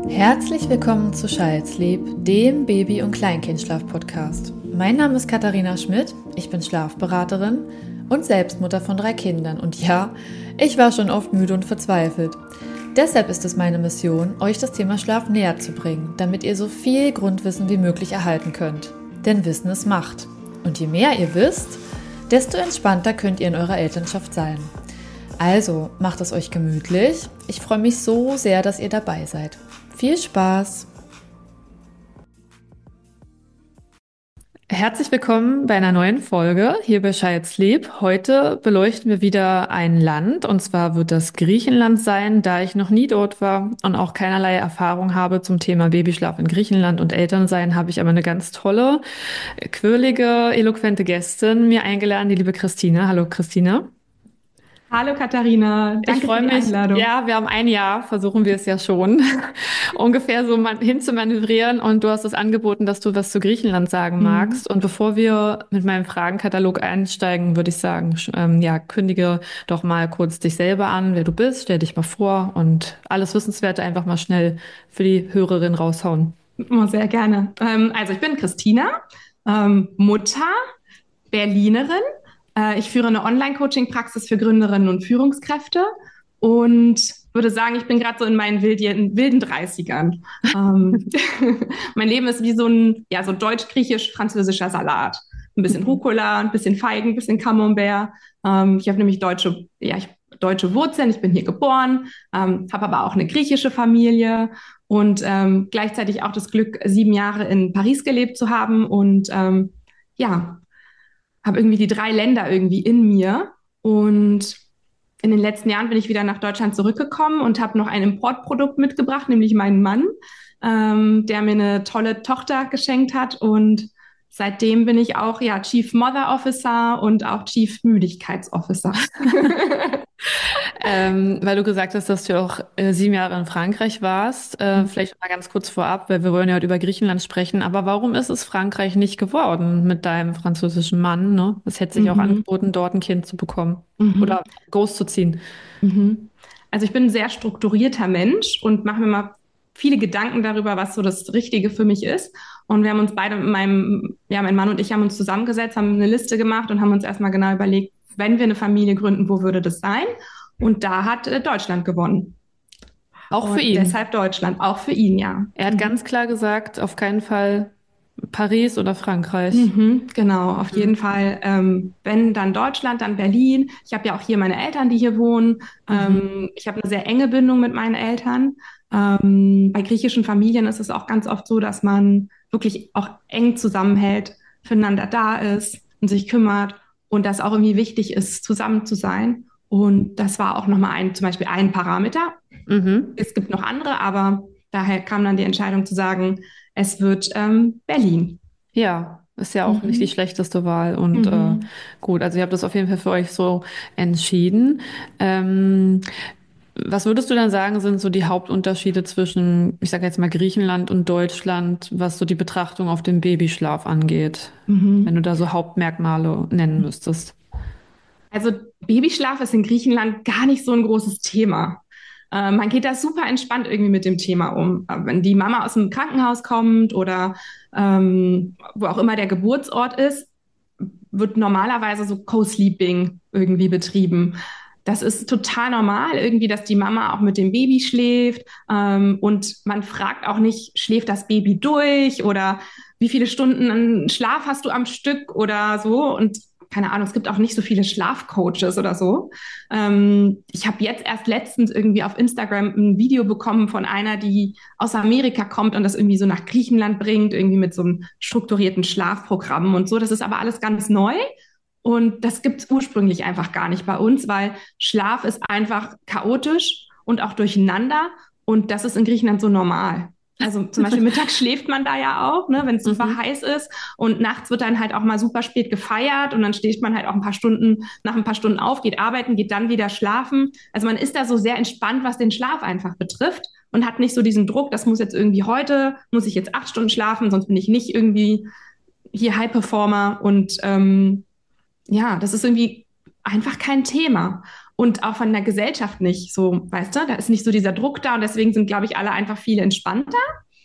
Herzlich willkommen zu Child's Sleep, dem Baby- und Kleinkindschlaf-Podcast. Mein Name ist Katharina Schmidt, ich bin Schlafberaterin und Selbstmutter von 3 Kindern. Und ja, ich war schon oft müde und verzweifelt. Deshalb ist es meine Mission, euch das Thema Schlaf näher zu bringen, damit ihr so viel Grundwissen wie möglich erhalten könnt. Denn Wissen ist Macht. Und je mehr ihr wisst, desto entspannter könnt ihr in eurer Elternschaft sein. Also, macht es euch gemütlich. Ich freue mich so sehr, dass ihr dabei seid. Viel Spaß! Herzlich willkommen bei einer neuen Folge hier bei Child's Sleep. Heute beleuchten wir wieder ein Land, und zwar wird das Griechenland sein, da ich noch nie dort war und auch keinerlei Erfahrung habe zum Thema Babyschlaf in Griechenland und Elternsein, habe ich aber eine ganz tolle, quirlige, eloquente Gästin mir eingeladen, die liebe Christine. Hallo Christine. Hallo Katharina, Ich danke für freue die mich. Einladung. Ja, wir haben ein Jahr, versuchen wir es ja schon, ungefähr so hin zu manövrieren. Und du hast es angeboten, dass du was zu Griechenland sagen Mhm. magst. Und bevor wir mit meinem Fragenkatalog einsteigen, würde ich sagen, ja, kündige doch mal kurz dich selber an, wer du bist, stell dich mal vor und alles Wissenswerte einfach mal schnell für die Hörerin raushauen. Oh, sehr gerne. Also ich bin Christina, Mutter, Berlinerin. Ich führe eine Online-Coaching-Praxis für Gründerinnen und Führungskräfte und würde sagen, ich bin gerade so in meinen wilden 30ern. Mein Leben ist wie so ein, ja, so deutsch-griechisch-französischer Salat. Ein bisschen Rucola, ein bisschen Feigen, ein bisschen Camembert. Ich habe nämlich deutsche Wurzeln, ich bin hier geboren, habe aber auch eine griechische Familie und gleichzeitig auch das Glück, 7 Jahre in Paris gelebt zu haben und ja, habe irgendwie die 3 Länder irgendwie in mir. Und in den letzten Jahren bin ich wieder nach Deutschland zurückgekommen und habe noch ein Importprodukt mitgebracht, nämlich meinen Mann, der mir eine tolle Tochter geschenkt hat. Und seitdem bin ich auch ja Chief Mother Officer und auch Chief Müdigkeitsofficer. Weil du gesagt hast, dass du auch 7 Jahre in Frankreich warst. Vielleicht mal ganz kurz vorab, weil wir wollen ja heute über Griechenland sprechen. Aber warum ist es Frankreich nicht geworden mit deinem französischen Mann, ne? Es hätte sich auch Mhm. angeboten, dort ein Kind zu bekommen Mhm. oder großzuziehen. Mhm. Also ich bin ein sehr strukturierter Mensch und mache mir mal viele Gedanken darüber, was so das Richtige für mich ist. Und wir haben uns beide mein Mann und ich haben uns zusammengesetzt, haben eine Liste gemacht und haben uns erstmal genau überlegt, wenn wir eine Familie gründen, wo würde das sein? Und da hat Deutschland gewonnen. Auch für Und ihn. deshalb Deutschland, auch für ihn, ja. Er hat ganz klar gesagt, auf keinen Fall Paris oder Frankreich. Genau, auf jeden Fall. Wenn dann Deutschland, dann Berlin. Ich habe ja auch hier meine Eltern, die hier wohnen. Mhm. Ich habe eine sehr enge Bindung mit meinen Eltern. Bei griechischen Familien ist es auch ganz oft so, dass man wirklich auch eng zusammenhält, füreinander da ist und sich kümmert und dass auch irgendwie wichtig ist, zusammen zu sein. Und das war auch nochmal zum Beispiel ein Parameter. Mhm. Es gibt noch andere, aber daher kam dann die Entscheidung zu sagen, es wird Berlin. Ja, ist ja auch nicht die Mhm. schlechteste Wahl. Und Mhm. gut, also ihr habt das auf jeden Fall für euch so entschieden. Ähm, Was würdest du dann sagen, sind so die Hauptunterschiede zwischen, ich sage jetzt mal Griechenland und Deutschland, was so die Betrachtung auf den Babyschlaf angeht? Wenn Mhm. du da so Hauptmerkmale nennen müsstest. Also Babyschlaf ist in Griechenland gar nicht so ein großes Thema. Man geht da super entspannt irgendwie mit dem Thema um. Wenn die Mama aus dem Krankenhaus kommt oder wo auch immer der Geburtsort ist, wird normalerweise so Co-Sleeping irgendwie betrieben. Das ist total normal, irgendwie, dass die Mama auch mit dem Baby schläft. Und man fragt auch nicht, schläft das Baby durch oder wie viele Stunden Schlaf hast du am Stück oder so. Und keine Ahnung, es gibt auch nicht so viele Schlafcoaches oder so. Ich habe jetzt erst letztens irgendwie auf Instagram ein Video bekommen von einer, die aus Amerika kommt und das irgendwie so nach Griechenland bringt, irgendwie mit so einem strukturierten Schlafprogramm und so. Das ist aber alles ganz neu. Und das gibt es ursprünglich einfach gar nicht bei uns, weil Schlaf ist einfach chaotisch und auch durcheinander. Und das ist in Griechenland so normal. Also zum Beispiel mittags schläft man da ja auch, ne, wenn es super Mhm. heiß ist. Und nachts wird dann halt auch mal super spät gefeiert und dann steht man halt auch nach ein paar Stunden auf, geht arbeiten, geht dann wieder schlafen. Also man ist da so sehr entspannt, was den Schlaf einfach betrifft und hat nicht so diesen Druck, das muss jetzt irgendwie heute, muss ich jetzt 8 Stunden schlafen, sonst bin ich nicht irgendwie hier High Performer und ja, das ist irgendwie einfach kein Thema. und auch von der Gesellschaft nicht so, weißt du, da ist nicht so dieser Druck da und deswegen sind, glaube ich, alle einfach viel entspannter.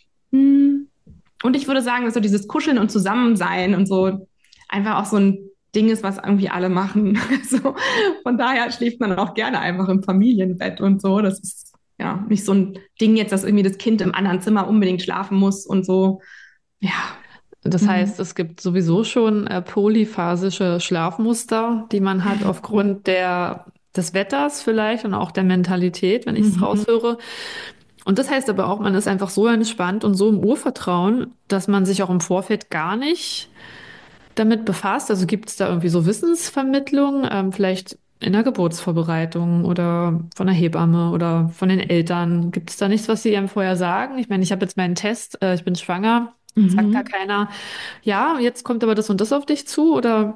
Hm. Und ich würde sagen, dass so dieses Kuscheln und Zusammensein und so einfach auch so ein Ding ist, was irgendwie alle machen. Also von daher schläft man auch gerne einfach im Familienbett und so. Das ist ja nicht so ein Ding jetzt, dass irgendwie das Kind im anderen Zimmer unbedingt schlafen muss und so. Ja. Das Mhm. heißt, es gibt sowieso schon polyphasische Schlafmuster, die man hat aufgrund des Wetters vielleicht und auch der Mentalität, wenn ich es Mhm. raushöre. Und das heißt aber auch, man ist einfach so entspannt und so im Urvertrauen, dass man sich auch im Vorfeld gar nicht damit befasst. Also gibt es da irgendwie so Wissensvermittlung, vielleicht in der Geburtsvorbereitung oder von der Hebamme oder von den Eltern? Gibt es da nichts, was sie einem vorher sagen? Ich meine, ich habe jetzt meinen Test, ich bin schwanger. Sagt da Mhm. keiner, ja, jetzt kommt aber das und das auf dich zu? Oder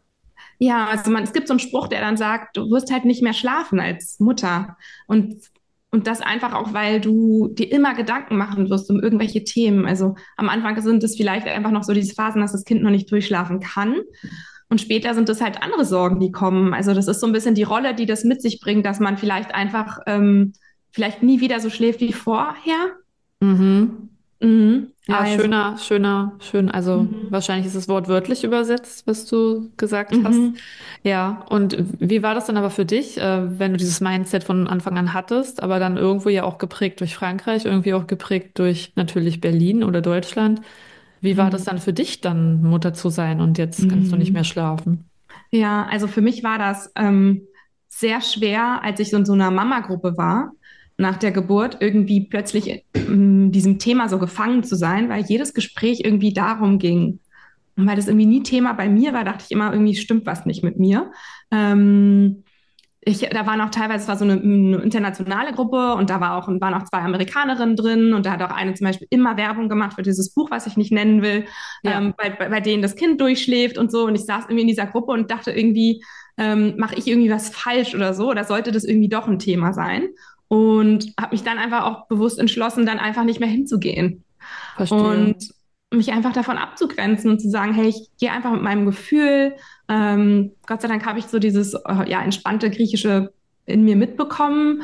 Ja, also es gibt so einen Spruch, der dann sagt, du wirst halt nicht mehr schlafen als Mutter. Und, und das einfach auch, weil du dir immer Gedanken machen wirst um irgendwelche Themen. Also am Anfang sind es vielleicht einfach noch so diese Phasen, dass das Kind noch nicht durchschlafen kann. Und später sind es halt andere Sorgen, die kommen. Also das ist so ein bisschen die Rolle, die das mit sich bringt, dass man vielleicht einfach vielleicht nie wieder so schläft wie vorher. mhm. Mhm. Ja, Also, schön. Also mhm. wahrscheinlich ist es wortwörtlich übersetzt, was du gesagt hast. Mhm. Ja, und wie war das dann aber für dich, wenn du dieses Mindset von Anfang an hattest, aber dann irgendwo ja auch geprägt durch Frankreich, irgendwie auch geprägt durch natürlich Berlin oder Deutschland? Wie war das Mhm. dann für dich, dann Mutter zu sein und jetzt kannst du nicht mehr Mhm. schlafen? Ja, also für mich war das sehr schwer, als ich so in so einer Mama-Gruppe war, nach der Geburt, irgendwie plötzlich diesem Thema so gefangen zu sein, weil jedes Gespräch irgendwie darum ging. Und weil das irgendwie nie Thema bei mir war, dachte ich immer, irgendwie stimmt was nicht mit mir. Ähm, da waren auch teilweise, es war so eine internationale Gruppe und waren auch zwei Amerikanerinnen drin und da hat auch eine zum Beispiel immer Werbung gemacht für dieses Buch, was ich nicht nennen will, Ja, bei denen das Kind durchschläft und so. Und ich saß irgendwie in dieser Gruppe und dachte irgendwie, mache ich irgendwie was falsch oder so? Oder sollte das irgendwie doch ein Thema sein? Und habe mich dann einfach auch bewusst entschlossen, dann einfach nicht mehr hinzugehen verstehe. und mich einfach davon abzugrenzen und zu sagen, hey, ich gehe einfach mit meinem Gefühl. Gott sei Dank habe ich so dieses ja, entspannte Griechische in mir mitbekommen.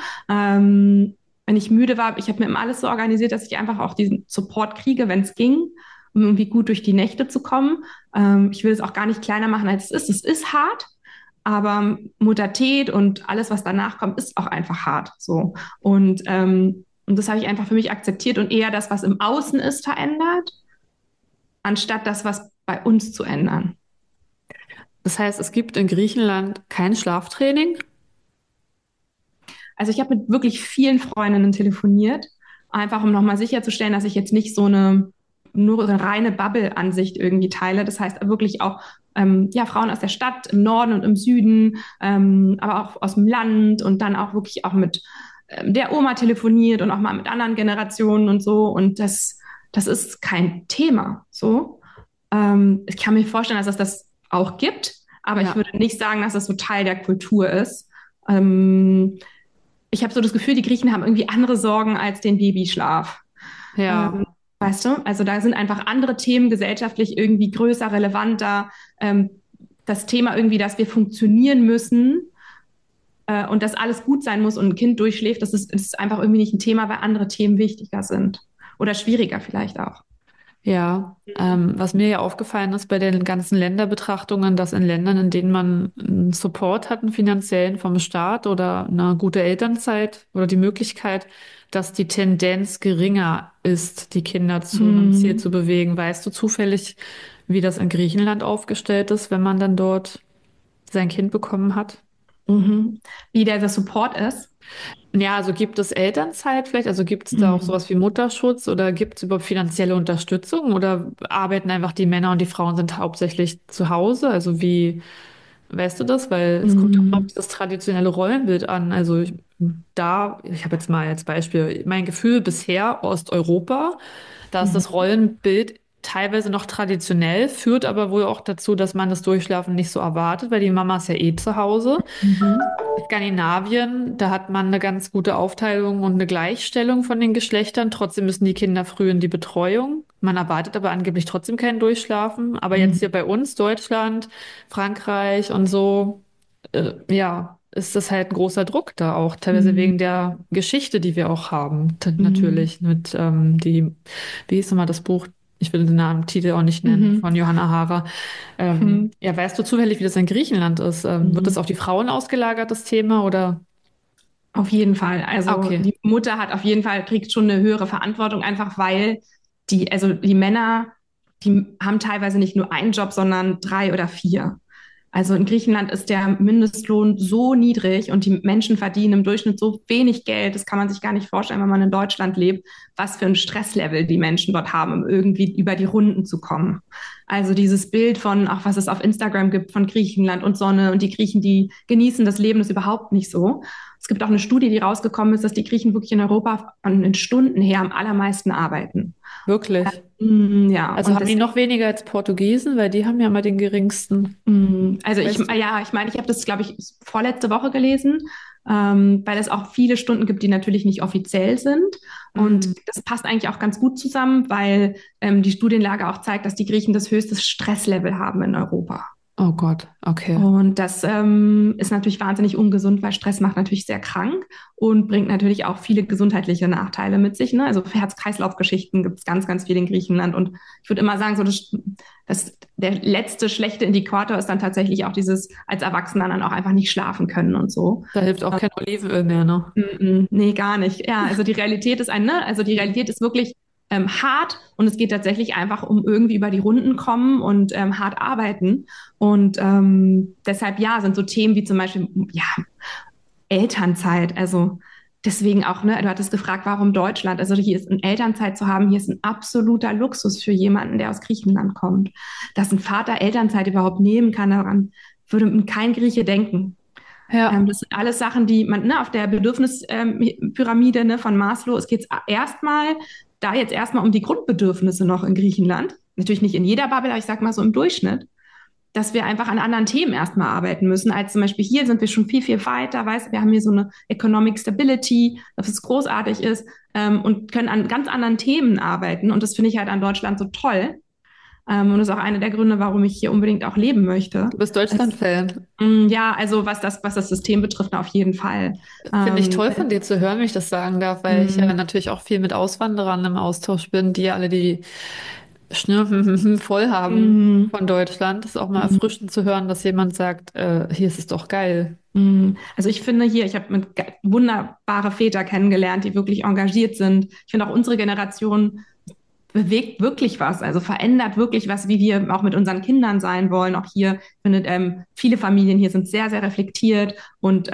Wenn ich müde war, ich habe mir immer alles so organisiert, dass ich einfach auch diesen Support kriege, wenn es ging, um irgendwie gut durch die Nächte zu kommen. Ich will es auch gar nicht kleiner machen, als es ist. Es ist hart, aber Muttertät und alles, was danach kommt, ist auch einfach hart. So. Und das habe ich einfach für mich akzeptiert und eher das, was im Außen ist, verändert, anstatt das, was bei uns zu ändern. Das heißt, es gibt in Griechenland kein Schlaftraining? Also ich habe mit wirklich vielen Freundinnen telefoniert, einfach um nochmal sicherzustellen, dass ich jetzt nicht so eine nur eine reine Bubble-Ansicht irgendwie teile. Das heißt wirklich auch ja, Frauen aus der Stadt, im Norden und im Süden, aber auch aus dem Land und dann auch wirklich auch mit der Oma telefoniert und auch mal mit anderen Generationen und so. Und das ist kein Thema. So. Ich kann mir vorstellen, dass es das auch gibt, aber ich Ja, würde nicht sagen, dass es so Teil der Kultur ist. Ähm, Ich habe so das Gefühl, die Griechen haben irgendwie andere Sorgen als den Babyschlaf. Ähm, ja. Weißt du? Also da sind einfach andere Themen gesellschaftlich irgendwie größer, relevanter. Das Thema irgendwie, dass wir funktionieren müssen und dass alles gut sein muss und ein Kind durchschläft, ist einfach irgendwie nicht ein Thema, weil andere Themen wichtiger sind. Oder schwieriger vielleicht auch. Ja, was mir ja aufgefallen ist bei den ganzen Länderbetrachtungen, dass in Ländern, in denen man einen Support hat, einen finanziellen vom Staat oder eine gute Elternzeit oder die Möglichkeit, dass die Tendenz geringer ist, die Kinder zu einem Ziel Mhm. zu bewegen. Weißt du zufällig, wie das in Griechenland aufgestellt ist, wenn man dann dort sein Kind bekommen hat? Mhm. Wie der Support ist. Ja, also gibt es Elternzeit vielleicht? Also gibt es da auch Mhm. sowas wie Mutterschutz oder gibt es überhaupt finanzielle Unterstützung oder arbeiten einfach die Männer und die Frauen sind hauptsächlich zu Hause? Also wie, weißt du das? Weil es kommt auch auf Mhm. das traditionelle Rollenbild an. Also ich habe jetzt mal als Beispiel mein Gefühl bisher Osteuropa, da ist das Mhm. Rollenbild teilweise noch traditionell, führt aber wohl auch dazu, dass man das Durchschlafen nicht so erwartet, weil die Mama ist ja eh zu Hause. Mhm. Skandinavien, da hat man eine ganz gute Aufteilung und eine Gleichstellung von den Geschlechtern. Trotzdem müssen die Kinder früh in die Betreuung. Man erwartet aber angeblich trotzdem kein Durchschlafen. Aber jetzt hier Mhm. bei uns, Deutschland, Frankreich und so, ja, ist das halt ein großer Druck da auch, teilweise Mhm. wegen der Geschichte, die wir auch haben. Mhm. Natürlich mit wie hieß nochmal das Buch? Ich will den Namen, Titel auch nicht nennen, Mhm. von Johanna Hara. Mhm. Ja, weißt du zufällig, wie das in Griechenland ist? Wird das Mhm. auf die Frauen ausgelagert, das Thema, oder? Auf jeden Fall. Ah, Also okay. die Mutter hat auf jeden Fall, kriegt schon eine höhere Verantwortung, einfach weil also die Männer, die haben teilweise nicht nur einen Job, sondern drei oder vier. Also in Griechenland ist der Mindestlohn so niedrig und die Menschen verdienen im Durchschnitt so wenig Geld. Das kann man sich gar nicht vorstellen, wenn man in Deutschland lebt, was für ein Stresslevel die Menschen dort haben, um irgendwie über die Runden zu kommen. Also dieses Bild von, auch was es auf Instagram gibt, von Griechenland und Sonne und die Griechen, die genießen das Leben, ist überhaupt nicht so. Es gibt auch eine Studie, die rausgekommen ist, dass die Griechen wirklich in Europa an den Stunden her am allermeisten arbeiten. Wirklich. Ja, Also und haben die deswegen noch weniger als Portugiesen, weil die haben ja mal den geringsten. Also Weißt du? ja, ich meine, ich habe das, glaube ich, vorletzte Woche gelesen, weil es auch viele Stunden gibt, die natürlich nicht offiziell sind. Und Mm. das passt eigentlich auch ganz gut zusammen, weil die Studienlage auch zeigt, dass die Griechen das höchste Stresslevel haben in Europa. Oh Gott, okay. Und das ist natürlich wahnsinnig ungesund, weil Stress macht natürlich sehr krank und bringt natürlich auch viele gesundheitliche Nachteile mit sich. Ne? Also für Herz-Kreislauf-Geschichten gibt es ganz, ganz viel in Griechenland. Und ich würde immer sagen, so der letzte schlechte Indikator ist dann tatsächlich auch dieses als Erwachsener dann auch einfach nicht schlafen können und so. Da hilft auch kein Olivenöl mehr, ne? Nee, gar nicht. Ja, also die Realität ist ne? Also die Realität ist wirklich hart und es geht tatsächlich einfach um irgendwie über die Runden kommen und hart arbeiten. Und deshalb ja, sind so Themen wie zum Beispiel, ja, Elternzeit. Also deswegen auch, ne, du hattest gefragt, warum Deutschland? Also hier ist eine Elternzeit zu haben, hier ist ein absoluter Luxus für jemanden, der aus Griechenland kommt. Dass ein Vater Elternzeit überhaupt nehmen kann, daran würde kein Grieche denken. Ja. Das sind alles Sachen, die man ne, auf der Bedürfnispyramide ne, von Maslow, es geht jetzt erstmal um die Grundbedürfnisse noch in Griechenland. Natürlich nicht in jeder Bubble, aber ich sag mal so im Durchschnitt, dass wir einfach an anderen Themen erstmal arbeiten müssen. Als zum Beispiel hier sind wir schon viel, viel weiter. Weißt, wir haben hier so eine Economic Stability, dass es großartig ist und können an ganz anderen Themen arbeiten. Und das finde ich halt an Deutschland so toll. Und das ist auch einer der Gründe, warum ich hier unbedingt auch leben möchte. Du bist Es, Deutschland-Fan. ja, also was das System betrifft, auf jeden Fall. Finde ich Ähm, toll von dir zu hören, wenn ich das sagen darf, weil ich ja mh, natürlich auch viel mit Auswanderern im Austausch bin, die ja alle die Schnür voll haben mh, von Deutschland. Das ist auch mal mh. erfrischend zu hören, dass jemand sagt, hier ist es doch geil. Also ich finde hier, ich habe wunderbare Väter kennengelernt, die wirklich engagiert sind. Ich finde auch unsere Generation bewegt wirklich was, also verändert wirklich was, wie wir auch mit unseren Kindern sein wollen. Auch hier, ich finde, viele Familien hier sind sehr, sehr reflektiert und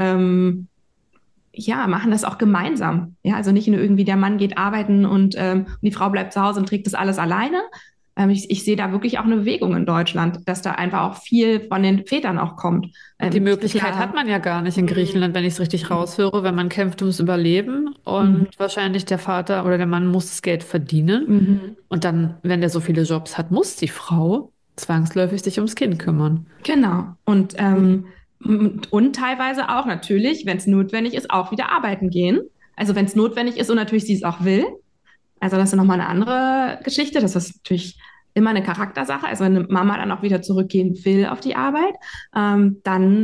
ja, machen das auch gemeinsam. Ja, also nicht nur irgendwie der Mann geht arbeiten und die Frau bleibt zu Hause und trägt das alles alleine. Ich sehe da wirklich auch eine Bewegung in Deutschland, dass da einfach auch viel von den Vätern auch kommt. Und die Möglichkeit hat Klar. man ja gar nicht in Mhm. Griechenland, wenn ich es richtig raushöre, wenn man kämpft ums Überleben Mhm. und wahrscheinlich der Vater oder der Mann muss das Geld verdienen. Mhm. Und dann, wenn der so viele Jobs hat, muss die Frau zwangsläufig sich ums Kind kümmern. Genau. Mhm. Und teilweise auch natürlich, wenn es notwendig ist, auch wieder arbeiten gehen. Also wenn es notwendig ist und natürlich sie es auch will. Also das ist nochmal eine andere Geschichte. Das ist natürlich immer eine Charaktersache. Also wenn eine Mama dann auch wieder zurückgehen will auf die Arbeit, dann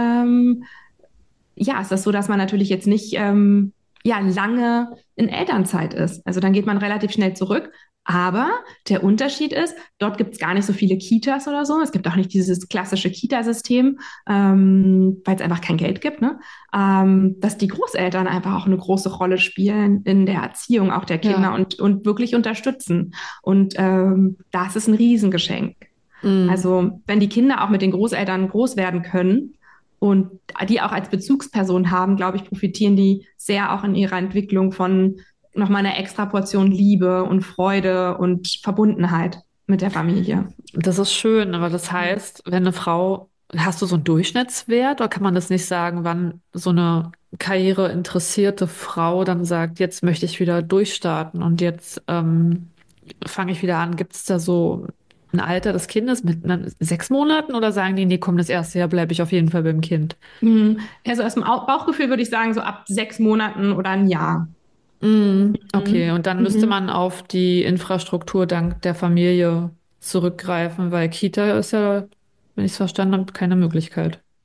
ja, ist das so, dass man natürlich jetzt nicht ja, lange in Elternzeit ist. Also dann geht man relativ schnell zurück. Aber der Unterschied ist, dort gibt es gar nicht so viele Kitas oder so. Es gibt auch nicht dieses klassische Kitasystem, weil es einfach kein Geld gibt, ne? Dass die Großeltern einfach auch eine große Rolle spielen in der Erziehung auch der Kinder Ja. und wirklich unterstützen. Und das ist ein Riesengeschenk. Mhm. Also wenn die Kinder auch mit den Großeltern groß werden können und die auch als Bezugsperson haben, glaube ich, profitieren die sehr auch in ihrer Entwicklung von nochmal einer extra Portion Liebe und Freude und Verbundenheit mit der Familie. Das ist schön, aber das heißt, wenn eine Frau, hast du so einen Durchschnittswert oder kann man das nicht sagen, wann so eine karriereinteressierte Frau dann sagt, jetzt möchte ich wieder durchstarten und jetzt fange ich wieder an. Gibt es da so ein Alter des Kindes mit 6 Monaten oder sagen die, nee, komm, das erste Jahr bleibe ich auf jeden Fall beim Kind? Also aus dem Bauchgefühl würde ich sagen, so ab 6 Monaten oder ein Jahr. Okay, Mhm. und dann müsste Mhm. man auf die Infrastruktur dank der Familie zurückgreifen, weil Kita ist ja, wenn ich es verstanden habe, keine Möglichkeit.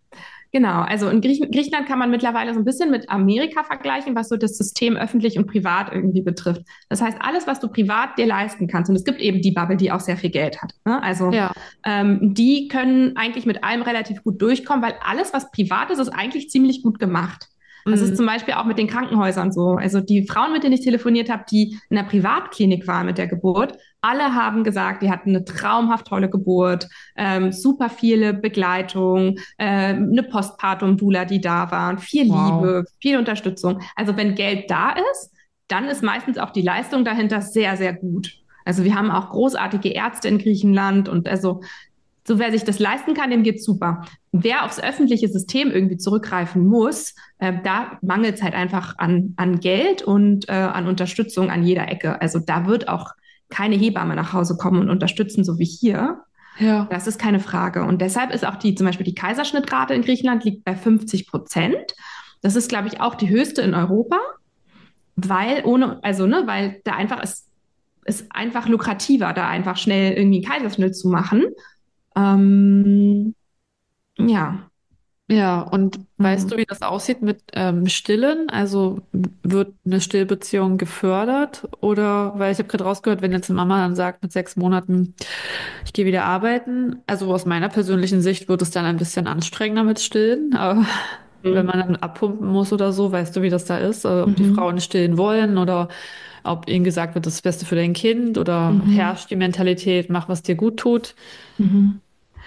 Genau, also in Griechenland kann man mittlerweile so ein bisschen mit Amerika vergleichen, was so das System öffentlich und privat irgendwie betrifft. Das heißt, alles, was du privat dir leisten kannst, und es gibt eben die Bubble, die auch sehr viel Geld hat. Ne? Also Ja. die können eigentlich mit allem relativ gut durchkommen, weil alles, was privat ist, ist eigentlich ziemlich gut gemacht. Das ist Mhm. zum Beispiel auch mit den Krankenhäusern so. Also die Frauen, mit denen ich telefoniert habe, die in der Privatklinik waren mit der Geburt, alle haben gesagt, die hatten eine traumhaft tolle Geburt, super viele Begleitung, eine Postpartum-Doula, die da waren, viel Wow. Liebe, viel Unterstützung. Also wenn Geld da ist, dann ist meistens auch die Leistung dahinter sehr, sehr gut. Also wir haben auch großartige Ärzte in Griechenland und also so wer sich das leisten kann, dem geht's super. Wer aufs öffentliche System irgendwie zurückgreifen muss, da mangelt es halt einfach an Geld und an Unterstützung an jeder Ecke. Also da wird auch keine Hebamme nach Hause kommen und unterstützen, so wie hier. Ja. Das ist keine Frage. Und deshalb ist auch zum Beispiel die Kaiserschnittrate in Griechenland liegt bei 50%. Das ist, glaube ich, auch die höchste in Europa, weil da einfach ist einfach lukrativer, da einfach schnell irgendwie einen Kaiserschnitt zu machen. Ähm, ja. Ja, und weißt Mhm. du, wie das aussieht mit Stillen? Also wird eine Stillbeziehung gefördert? Oder, weil ich habe gerade rausgehört, wenn jetzt eine Mama dann sagt mit 6 Monaten, ich gehe wieder arbeiten, also aus meiner persönlichen Sicht wird es dann ein bisschen anstrengender mit Stillen. Aber wenn Mhm. man dann abpumpen muss oder so, weißt du, wie das da ist? Ob die Mhm. Frauen stillen wollen oder ob ihnen gesagt wird, das ist das Beste für dein Kind oder Mhm. herrscht die Mentalität, mach, was dir gut tut. Mhm.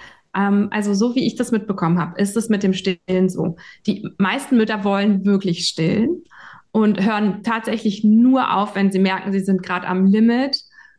Also so wie ich das mitbekommen habe, ist es mit dem Stillen so. Die meisten Mütter wollen wirklich stillen und hören tatsächlich nur auf, wenn sie merken, sie sind gerade am Limit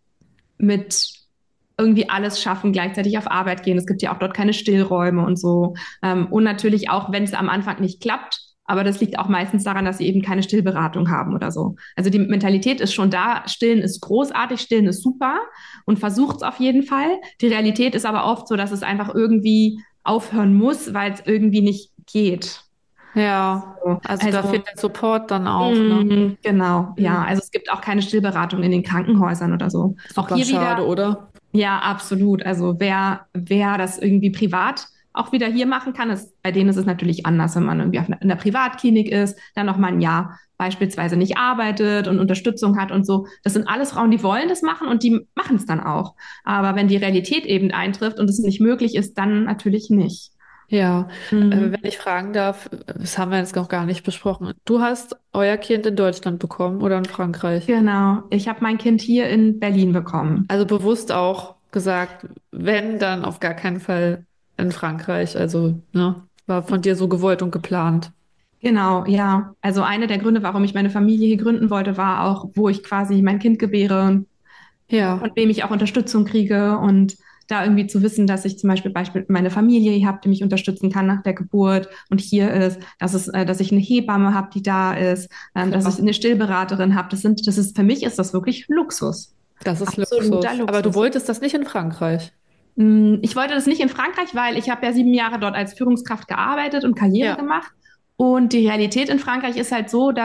mit irgendwie alles schaffen, gleichzeitig auf Arbeit gehen. Es gibt ja auch dort keine Stillräume und so. Und natürlich auch, wenn es am Anfang nicht klappt, aber das liegt auch meistens daran, dass sie eben keine Stillberatung haben oder so. Also die Mentalität ist schon da, stillen ist großartig, stillen ist super und versucht es auf jeden Fall. Die Realität ist aber oft so, dass es einfach irgendwie aufhören muss, weil es irgendwie nicht geht. Ja, So. also da Also fehlt der Support dann auch, ne? genau, ja. Mhm. Also es gibt auch keine Stillberatung in den Krankenhäusern oder so. Auch Super hier wieder schade, oder? ja, absolut. Also wer das irgendwie privat auch wieder hier machen kann, bei denen ist es natürlich anders, wenn man irgendwie in der Privatklinik ist, dann noch mal ein Jahr beispielsweise nicht arbeitet und Unterstützung hat und so. Das sind alles Frauen, die wollen das machen und die machen es dann auch. Aber wenn die Realität eben eintrifft und es nicht möglich ist, dann natürlich nicht. Ja, Mhm. wenn ich fragen darf, das haben wir jetzt noch gar nicht besprochen. Du hast euer Kind in Deutschland bekommen oder in Frankreich? Genau. Ich habe mein Kind hier in Berlin bekommen. Also bewusst auch gesagt, wenn, dann auf gar keinen Fall in Frankreich. Also, ne, war von dir so gewollt und geplant. Genau, ja. Also einer der Gründe, warum ich meine Familie hier gründen wollte, war auch, wo ich quasi mein Kind gebäre und von Ja, wem ich auch Unterstützung kriege und da irgendwie zu wissen, dass ich zum Beispiel meine Familie hier habe, die mich unterstützen kann nach der Geburt und hier ist, dass ich eine Hebamme habe, die da ist, dass ich klar. eine Stillberaterin habe. Für mich ist das wirklich Luxus. Das ist Absoluter Luxus. Aber du Luxus. wolltest das nicht in Frankreich. Ich wollte das nicht in Frankreich, weil ich habe ja 7 Jahre dort als Führungskraft gearbeitet und Karriere Ja, gemacht. Und die Realität in Frankreich ist halt so,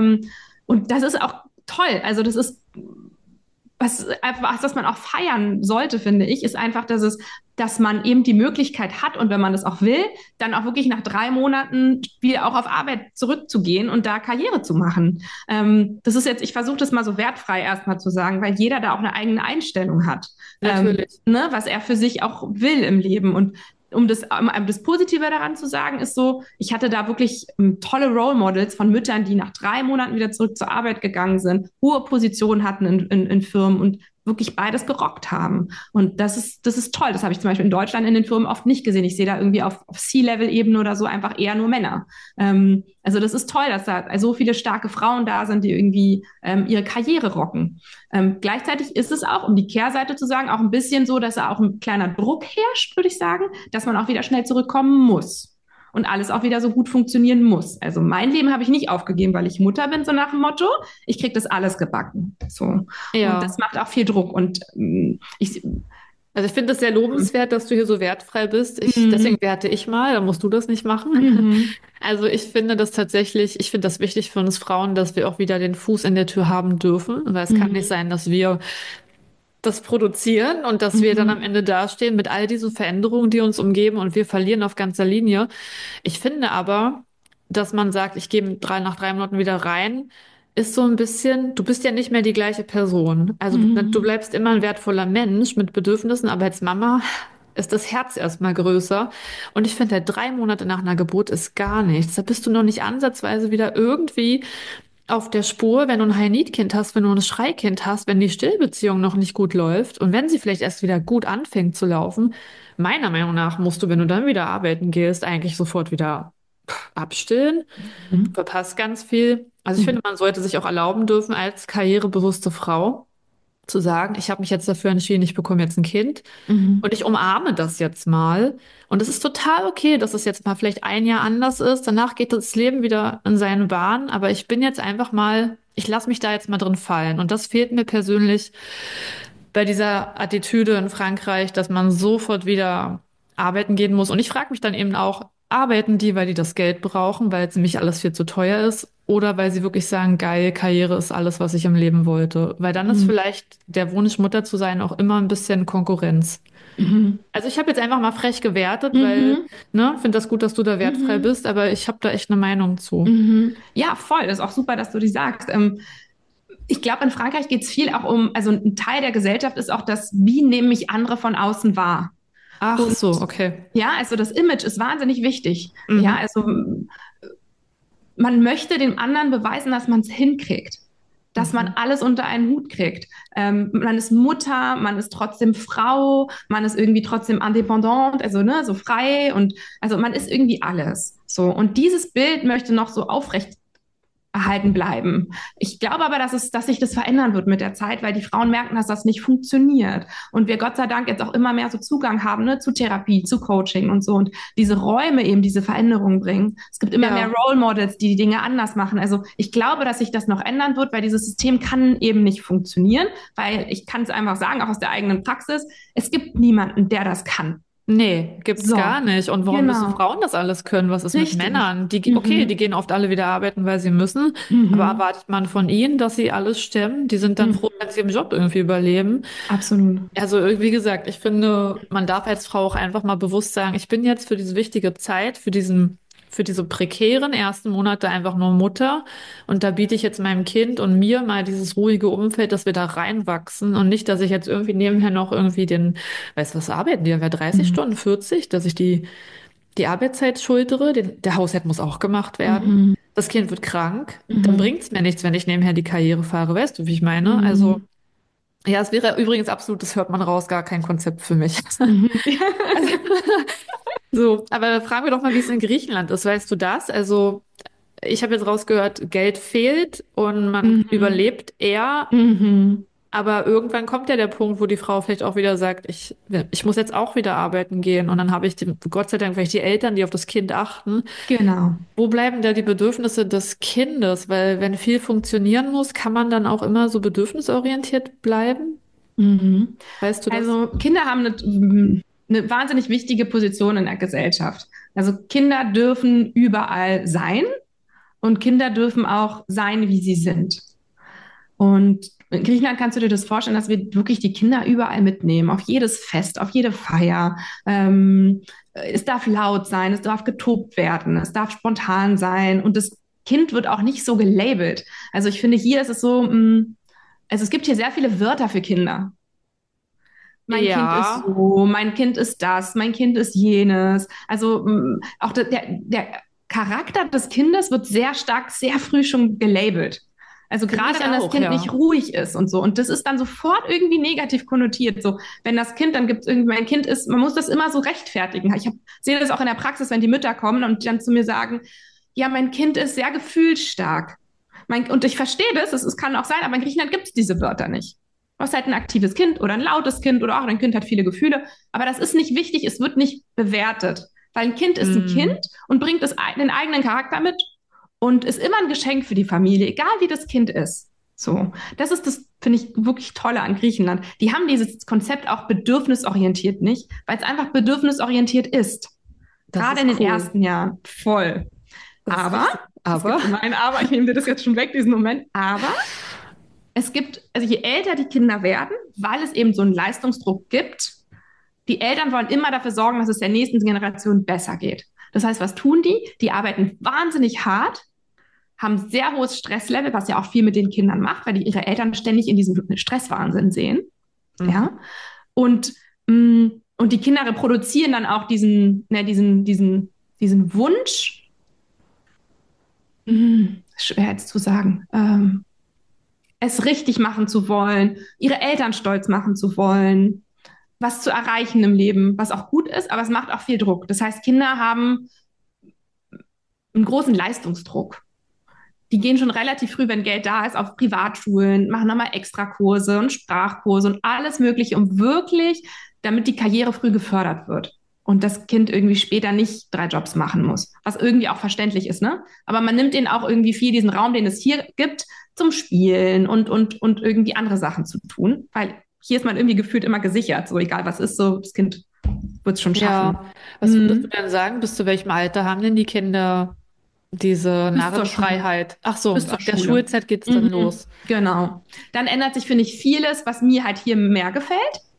und das ist auch toll, also das ist was man auch feiern sollte, finde ich, ist einfach, dass man eben die Möglichkeit hat und wenn man das auch will, dann auch wirklich nach 3 Monaten wieder auch auf Arbeit zurückzugehen und da Karriere zu machen. Das ist jetzt, ich versuche das mal so wertfrei erstmal zu sagen, weil jeder da auch eine eigene Einstellung hat, natürlich. ne, was er für sich auch will im Leben. Und das Positive daran zu sagen, ist so, ich hatte da wirklich tolle Role Models von Müttern, die nach 3 Monaten wieder zurück zur Arbeit gegangen sind, hohe Positionen hatten in Firmen und wirklich beides gerockt haben. Und das ist toll. Das habe ich zum Beispiel in Deutschland in den Firmen oft nicht gesehen. Ich sehe da irgendwie auf C-Level-Ebene oder so einfach eher nur Männer. Also das ist toll, dass da so viele starke Frauen da sind, die irgendwie ihre Karriere rocken. Gleichzeitig ist es auch, um die Kehrseite zu sagen, auch ein bisschen so, dass da auch ein kleiner Druck herrscht, würde ich sagen, dass man auch wieder schnell zurückkommen muss. Und alles auch wieder so gut funktionieren muss. Also mein Leben habe ich nicht aufgegeben, weil ich Mutter bin, so nach dem Motto, ich kriege das alles gebacken. So. Und das Ja. macht auch viel Druck. Und Also ich finde es sehr lobenswert, dass du hier so wertfrei bist. mm, Deswegen werte ich mal, dann musst du das nicht machen. mhm, Also ich finde das tatsächlich, ich finde das wichtig für uns Frauen, dass wir auch wieder den Fuß in der Tür haben dürfen, weil es kann nicht mhm, sein, dass wir das produzieren und dass wir dann am Ende dastehen mit all diesen Veränderungen, die uns umgeben und wir verlieren auf ganzer Linie. Ich finde aber, dass man sagt, ich gehe nach 3 Monaten wieder rein, ist so ein bisschen, du bist ja nicht mehr die gleiche Person. Also du Mhm. bleibst immer ein wertvoller Mensch mit Bedürfnissen, aber als Mama ist das Herz erstmal größer. Und ich finde, 3 Monate nach einer Geburt ist gar nichts. Da bist du noch nicht ansatzweise wieder irgendwie auf der Spur, wenn du ein High-Need-Kind hast, wenn du ein Schreikind hast, wenn die Stillbeziehung noch nicht gut läuft und wenn sie vielleicht erst wieder gut anfängt zu laufen. Meiner Meinung nach musst du, wenn du dann wieder arbeiten gehst, eigentlich sofort wieder abstillen. Du Mhm. verpasst ganz viel. Also ich Mhm. finde, man sollte sich auch erlauben dürfen, als karrierebewusste Frau zu sagen, ich habe mich jetzt dafür entschieden, ich bekomme jetzt ein Kind Mhm. und ich umarme das jetzt mal. Und es ist total okay, dass es jetzt mal vielleicht ein Jahr anders ist. Danach geht das Leben wieder in seine Bahn. Aber ich bin jetzt einfach mal, ich lasse mich da jetzt mal drin fallen. Und das fehlt mir persönlich bei dieser Attitüde in Frankreich, dass man sofort wieder arbeiten gehen muss. Und ich frage mich dann eben auch, arbeiten die, weil die das Geld brauchen, weil es nämlich alles viel zu teuer ist, oder weil sie wirklich sagen, geil, Karriere ist alles, was ich im Leben wollte. Weil dann ist Mhm. vielleicht der Wunsch, Mutter zu sein, auch immer ein bisschen Konkurrenz. Mhm. Also ich habe jetzt einfach mal frech gewertet, weil, Mhm. ne, finde das gut, dass du da wertfrei Mhm. bist, aber ich habe da echt eine Meinung zu. Mhm. Ja, voll. Ist auch super, dass du die sagst. Ich glaube, in Frankreich geht es viel auch um, also ein Teil der Gesellschaft ist auch das, wie nehme ich andere von außen wahr? Ach Und so, okay. ja, also das Image ist wahnsinnig wichtig. Ja, Mhm. also man möchte dem anderen beweisen, dass man es hinkriegt, dass man Mhm. alles unter einen Hut kriegt. Man ist Mutter, man ist trotzdem Frau, man ist irgendwie trotzdem indépendant, also ne, so frei und also man ist irgendwie alles. So und dieses Bild möchte noch so aufrecht erhalten bleiben. Ich glaube aber, dass sich das verändern wird mit der Zeit, weil die Frauen merken, dass das nicht funktioniert. Und wir Gott sei Dank jetzt auch immer mehr so Zugang haben, ne, zu Therapie, zu Coaching und so. Und diese Räume eben diese Veränderungen bringen. Es gibt immer mehr Ja. Role Models, die die Dinge anders machen. Also ich glaube, dass sich das noch ändern wird, weil dieses System kann eben nicht funktionieren, weil ich kann es einfach sagen, auch aus der eigenen Praxis, es gibt niemanden, der das kann. Nee, gibt's So, gar nicht. Und warum müssen genau, Frauen das alles können? Was ist mit richtig. Männern? Die, okay, die Mhm. gehen oft alle wieder arbeiten, weil sie müssen. Aber Mhm. erwartet man von ihnen, dass sie alles stemmen? Die sind dann froh, wenn Mhm. sie im Job irgendwie überleben. Absolut. Also, wie gesagt, ich finde, man darf als Frau auch einfach mal bewusst sagen, ich bin jetzt für diese wichtige Zeit, für diese prekären ersten Monate einfach nur Mutter. Und da biete ich jetzt meinem Kind und mir mal dieses ruhige Umfeld, dass wir da reinwachsen und nicht, dass ich jetzt irgendwie nebenher noch irgendwie weißt du, was arbeiten die? Ja, 30 Mhm. Stunden, 40, dass ich die Arbeitszeit schultere. Der Haushalt muss auch gemacht werden. Mhm. Das Kind wird krank. Dann Mhm. bringt's mir nichts, wenn ich nebenher die Karriere fahre. Weißt du, wie ich meine? Also, Mhm. ja, es wäre übrigens absolut, das hört man raus, gar kein Konzept für mich. Mhm. Also, so, aber fragen wir doch mal, wie es in Griechenland ist. Weißt du das? Also, ich habe jetzt rausgehört, Geld fehlt und man Mhm. überlebt eher. Mhm. Aber irgendwann kommt ja der Punkt, wo die Frau vielleicht auch wieder sagt, ich muss jetzt auch wieder arbeiten gehen. Und dann habe ich Gott sei Dank vielleicht die Eltern, die auf das Kind achten. Genau. Wo bleiben da die Bedürfnisse des Kindes? Weil wenn viel funktionieren muss, kann man dann auch immer so bedürfnisorientiert bleiben? Mhm. Weißt du das? Also Kinder haben eine wahnsinnig wichtige Position in der Gesellschaft. Also Kinder dürfen überall sein und Kinder dürfen auch sein, wie sie sind. Und in Griechenland kannst du dir das vorstellen, dass wir wirklich die Kinder überall mitnehmen, auf jedes Fest, auf jede Feier. Es darf laut sein, es darf getobt werden, es darf spontan sein und das Kind wird auch nicht so gelabelt. Also ich finde, hier ist es so, also es gibt hier sehr viele Wörter für Kinder. Mein Kind ist Ja. so, mein Kind ist das, mein Kind ist jenes. Also auch der Charakter des Kindes wird sehr stark, sehr früh schon gelabelt. Also Finde gerade ich wenn das auch, Kind nicht ja. ruhig ist und so. Und das ist dann sofort irgendwie negativ konnotiert. So, wenn das Kind, dann gibt es irgendwie, mein Kind ist, man muss das immer so rechtfertigen. Sehe das auch in der Praxis, wenn die Mütter kommen und dann zu mir sagen, ja, mein Kind ist sehr gefühlsstark. Und ich verstehe das, es kann auch sein, aber in Griechenland gibt es diese Wörter nicht. Du hast halt ein aktives Kind oder ein lautes Kind oder auch ein Kind hat viele Gefühle. Aber das ist nicht wichtig, es wird nicht bewertet. Weil ein Kind ist ein Kind Hm. und bringt den eigenen Charakter mit und ist immer ein Geschenk für die Familie, egal wie das Kind ist. So, das ist das, finde ich, wirklich Tolle an Griechenland. Die haben dieses Konzept auch bedürfnisorientiert nicht, weil es einfach bedürfnisorientiert ist. Das Gerade in ist den cool. ersten Jahren. Voll. Das ist Aber, richtig. es Aber, gibt immer ein Aber, ich nehme dir das jetzt schon weg, diesen Moment, aber es gibt, also je älter die Kinder werden, weil es eben so einen Leistungsdruck gibt, die Eltern wollen immer dafür sorgen, dass es der nächsten Generation besser geht. Das heißt, was tun die? Die arbeiten wahnsinnig hart, haben sehr hohes Stresslevel, was ja auch viel mit den Kindern macht, weil die ihre Eltern ständig in diesem Stresswahnsinn sehen. Mhm. Ja. Und, und die Kinder reproduzieren dann auch diesen Wunsch, schwer jetzt zu sagen, es richtig machen zu wollen, ihre Eltern stolz machen zu wollen, was zu erreichen im Leben, was auch gut ist, aber es macht auch viel Druck. Das heißt, Kinder haben einen großen Leistungsdruck. Die gehen schon relativ früh, wenn Geld da ist, auf Privatschulen, machen nochmal Extrakurse und Sprachkurse und alles Mögliche, um wirklich, damit die Karriere früh gefördert wird. Und das Kind irgendwie später nicht 3 Jobs machen muss. Was irgendwie auch verständlich ist, ne? Aber man nimmt ihnen auch irgendwie viel diesen Raum, den es hier gibt, zum Spielen und irgendwie andere Sachen zu tun. Weil hier ist man irgendwie gefühlt immer gesichert. So egal was ist, so das Kind wird es schon schaffen. Ja, was würdest du Mhm. denn sagen? Bis zu welchem Alter haben denn die Kinder diese Bis zur Schule. Narrenfreiheit? Ach so, Bis zur ab der Schule. Schulzeit geht's dann Mhm. los. Genau. Dann ändert sich, finde ich, vieles, was mir halt hier mehr gefällt.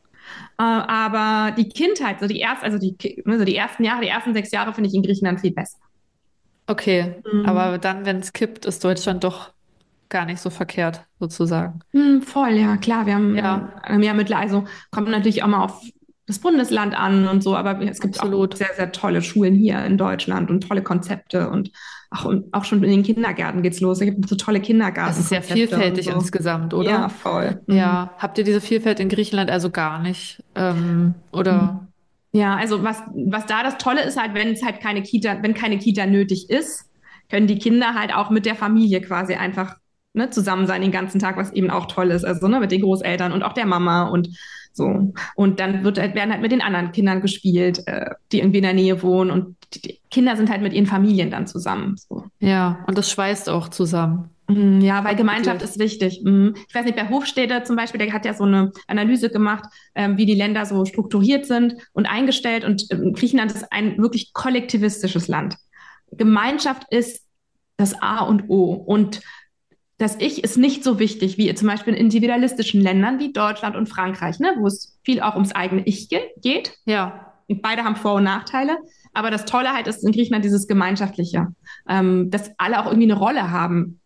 Aber die Kindheit, so die ersten Jahre, die ersten 6 Jahre finde ich in Griechenland viel besser. Okay, Mhm. aber dann, wenn es kippt, ist Deutschland doch gar nicht so verkehrt, sozusagen. Voll, ja, klar. Wir haben Ja, ja mittlerweile, also kommt natürlich auch mal auf das Bundesland an und so, aber es gibt auch absolut. sehr, sehr tolle Schulen hier in Deutschland und tolle Konzepte und auch schon in den Kindergärten geht's los. Es gibt so tolle Es ist sehr Kindergartenkonzepte und vielfältig so. insgesamt, Ja, oder? voll. Ja, habt ihr diese Vielfalt in Griechenland also gar nicht? Oder? Ja, also was da das Tolle ist halt, wenn es halt wenn keine Kita nötig ist, können die Kinder halt auch mit der Familie quasi einfach zusammen sein den ganzen Tag, was eben auch toll ist. Also mit den Großeltern und auch der Mama und so. Und dann werden halt mit den anderen Kindern gespielt, die irgendwie in der Nähe wohnen und die Kinder sind halt mit ihren Familien dann zusammen. So. Ja, und das schweißt auch zusammen. Ja, weil Gemeinschaft Vermutlich. ist wichtig. Ich weiß nicht, bei Hofstede zum Beispiel, der hat ja so eine Analyse gemacht, wie die Länder so strukturiert sind und eingestellt. Und Griechenland ist ein wirklich kollektivistisches Land. Gemeinschaft ist das A und O. Und das Ich ist nicht so wichtig wie zum Beispiel in individualistischen Ländern wie Deutschland und Frankreich, ne, wo es viel auch ums eigene Ich geht. Ja, Und beide haben Vor- und Nachteile. Aber das Tolle halt ist in Griechenland dieses Gemeinschaftliche, dass alle auch irgendwie eine Rolle haben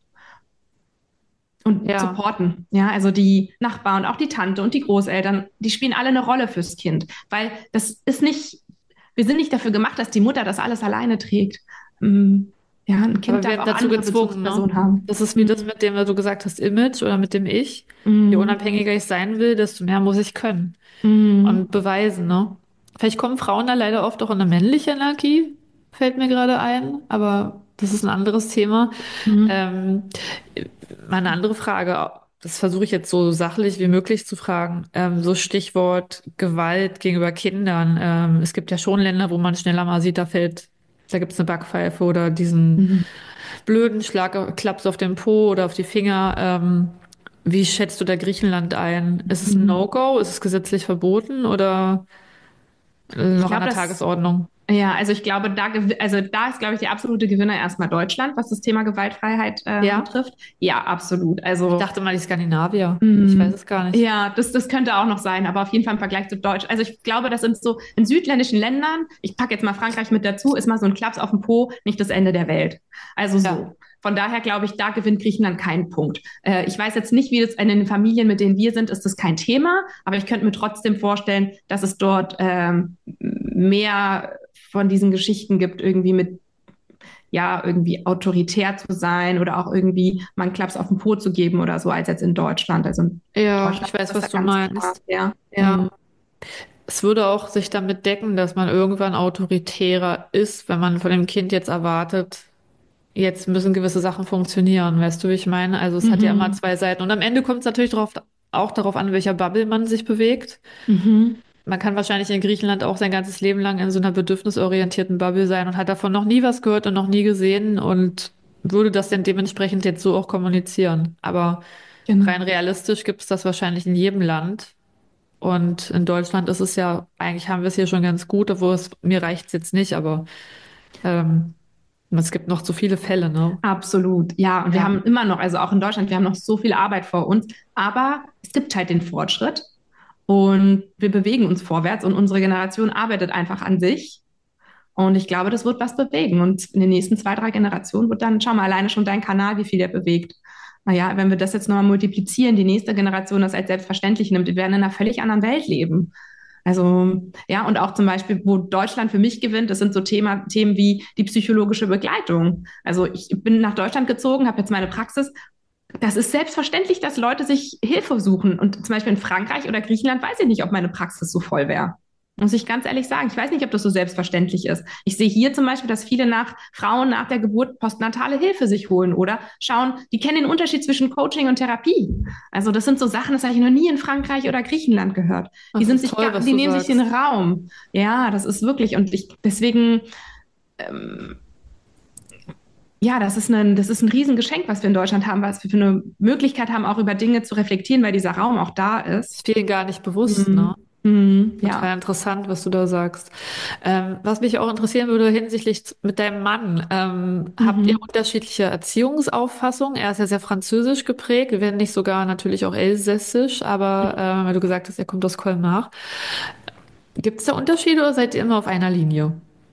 und ja. supporten. Ja, also die Nachbarn, auch die Tante und die Großeltern, die spielen alle eine Rolle fürs Kind, weil das ist nicht, wir sind nicht dafür gemacht, dass die Mutter das alles alleine trägt. Ja, ein Aber Kind wir darf werden auch dazu andere gezwungen, ne? Bezugspersonen haben. Das ist wie das mit dem, was du gesagt hast, Image oder mit dem Ich. Je Mm, unabhängiger ich sein will, desto mehr muss ich können mm, und beweisen, ne? Vielleicht kommen Frauen da leider oft auch in eine männliche Energie, fällt mir gerade ein, aber das ist ein anderes Thema. mm, Ähm, Mal eine andere Frage, das versuche ich jetzt so sachlich wie möglich zu fragen. So Stichwort Gewalt gegenüber Kindern. Es gibt ja schon Länder, wo man schneller mal sieht, da gibt's eine Backpfeife oder diesen mm. blöden Schlag, Klaps auf den Po oder auf die Finger. Wie schätzt du da Griechenland ein? Ist es ein mm. No-Go? Ist es gesetzlich verboten oder Ich noch an glaube, der dass Tagesordnung? Ja, also ich glaube, da ist, glaube ich, der absolute Gewinner erstmal Deutschland, was das Thema Gewaltfreiheit Ja? betrifft. Ja, absolut. Ich Also dachte mal, die Skandinavier. Ich weiß Mm, es gar nicht. ja, das könnte auch noch sein, aber auf jeden Fall im Vergleich zu Deutsch. Also ich glaube, das sind so in südländischen Ländern, ich packe jetzt mal Frankreich mit dazu, ist mal so ein Klaps auf den Po nicht das Ende der Welt. Also Ja, so. Von daher glaube ich, da gewinnt Griechenland keinen Punkt. Ich weiß jetzt nicht, wie das in den Familien, mit denen wir sind, ist das kein Thema, aber ich könnte mir trotzdem vorstellen, dass es dort mehr von diesen Geschichten gibt, irgendwie mit ja, irgendwie autoritär zu sein oder auch irgendwie mal einen Klaps auf den Po zu geben oder so, als jetzt in Deutschland. Also in ja, Deutschland ich ist weiß, das ja was du ganz klar. meinst. Ja, Ja. Es würde auch sich damit decken, dass man irgendwann autoritärer ist, wenn man von dem Kind jetzt erwartet, jetzt müssen gewisse Sachen funktionieren. Weißt du, wie ich meine? Also es hat ja immer Mhm. zwei Seiten. Und am Ende kommt es natürlich auch darauf an, in welcher Bubble man sich bewegt. Mhm. Man kann wahrscheinlich in Griechenland auch sein ganzes Leben lang in so einer bedürfnisorientierten Bubble sein und hat davon noch nie was gehört und noch nie gesehen und würde das dann dementsprechend jetzt so auch kommunizieren. Aber rein Genau. realistisch gibt es das wahrscheinlich in jedem Land. Und in Deutschland ist es ja, eigentlich haben wir es hier schon ganz gut, obwohl mir reicht es jetzt nicht, aber ähm, Und es gibt noch zu viele Fälle, ne? Absolut, ja. Und wir Ja. haben immer noch, also auch in Deutschland, wir haben noch so viel Arbeit vor uns. Aber es gibt halt den Fortschritt und wir bewegen uns vorwärts und unsere Generation arbeitet einfach an sich. Und ich glaube, das wird was bewegen. Und in den nächsten 2, 3 Generationen wird dann, schau mal, alleine schon dein Kanal, wie viel der bewegt. Naja, wenn wir das jetzt nochmal multiplizieren, die nächste Generation das als selbstverständlich nimmt, wir werden in einer völlig anderen Welt leben. Also, ja, und auch zum Beispiel, wo Deutschland für mich gewinnt, das sind so Themen wie die psychologische Begleitung. Also ich bin nach Deutschland gezogen, habe jetzt meine Praxis. Das ist selbstverständlich, dass Leute sich Hilfe suchen. Und zum Beispiel in Frankreich oder Griechenland weiß ich nicht, ob meine Praxis so voll wäre. Muss ich ganz ehrlich sagen. Ich weiß nicht, ob das so selbstverständlich ist. Ich sehe hier zum Beispiel, dass viele Frauen nach der Geburt postnatale Hilfe sich holen oder schauen, die kennen den Unterschied zwischen Coaching und Therapie. Also das sind so Sachen, das habe ich noch nie in Frankreich oder Griechenland gehört. Die Das sind ist sich, toll, was die du nehmen sich den sagst. Raum. Ja, das ist wirklich. Und deswegen, ja, das ist ein Riesengeschenk, was wir in Deutschland haben, was wir für eine Möglichkeit haben, auch über Dinge zu reflektieren, weil dieser Raum auch da ist. Ist vielen gar nicht bewusst, ne? Mhm. Mhm. Ja. Total interessant, was du da sagst. Was mich auch interessieren würde hinsichtlich mit deinem Mann, habt ihr Mhm. unterschiedliche Erziehungsauffassungen? Er ist ja sehr französisch geprägt, wenn nicht sogar natürlich auch elsässisch, aber weil du gesagt hast, er kommt aus Colmar. Gibt es da Unterschiede oder seid ihr immer auf einer Linie?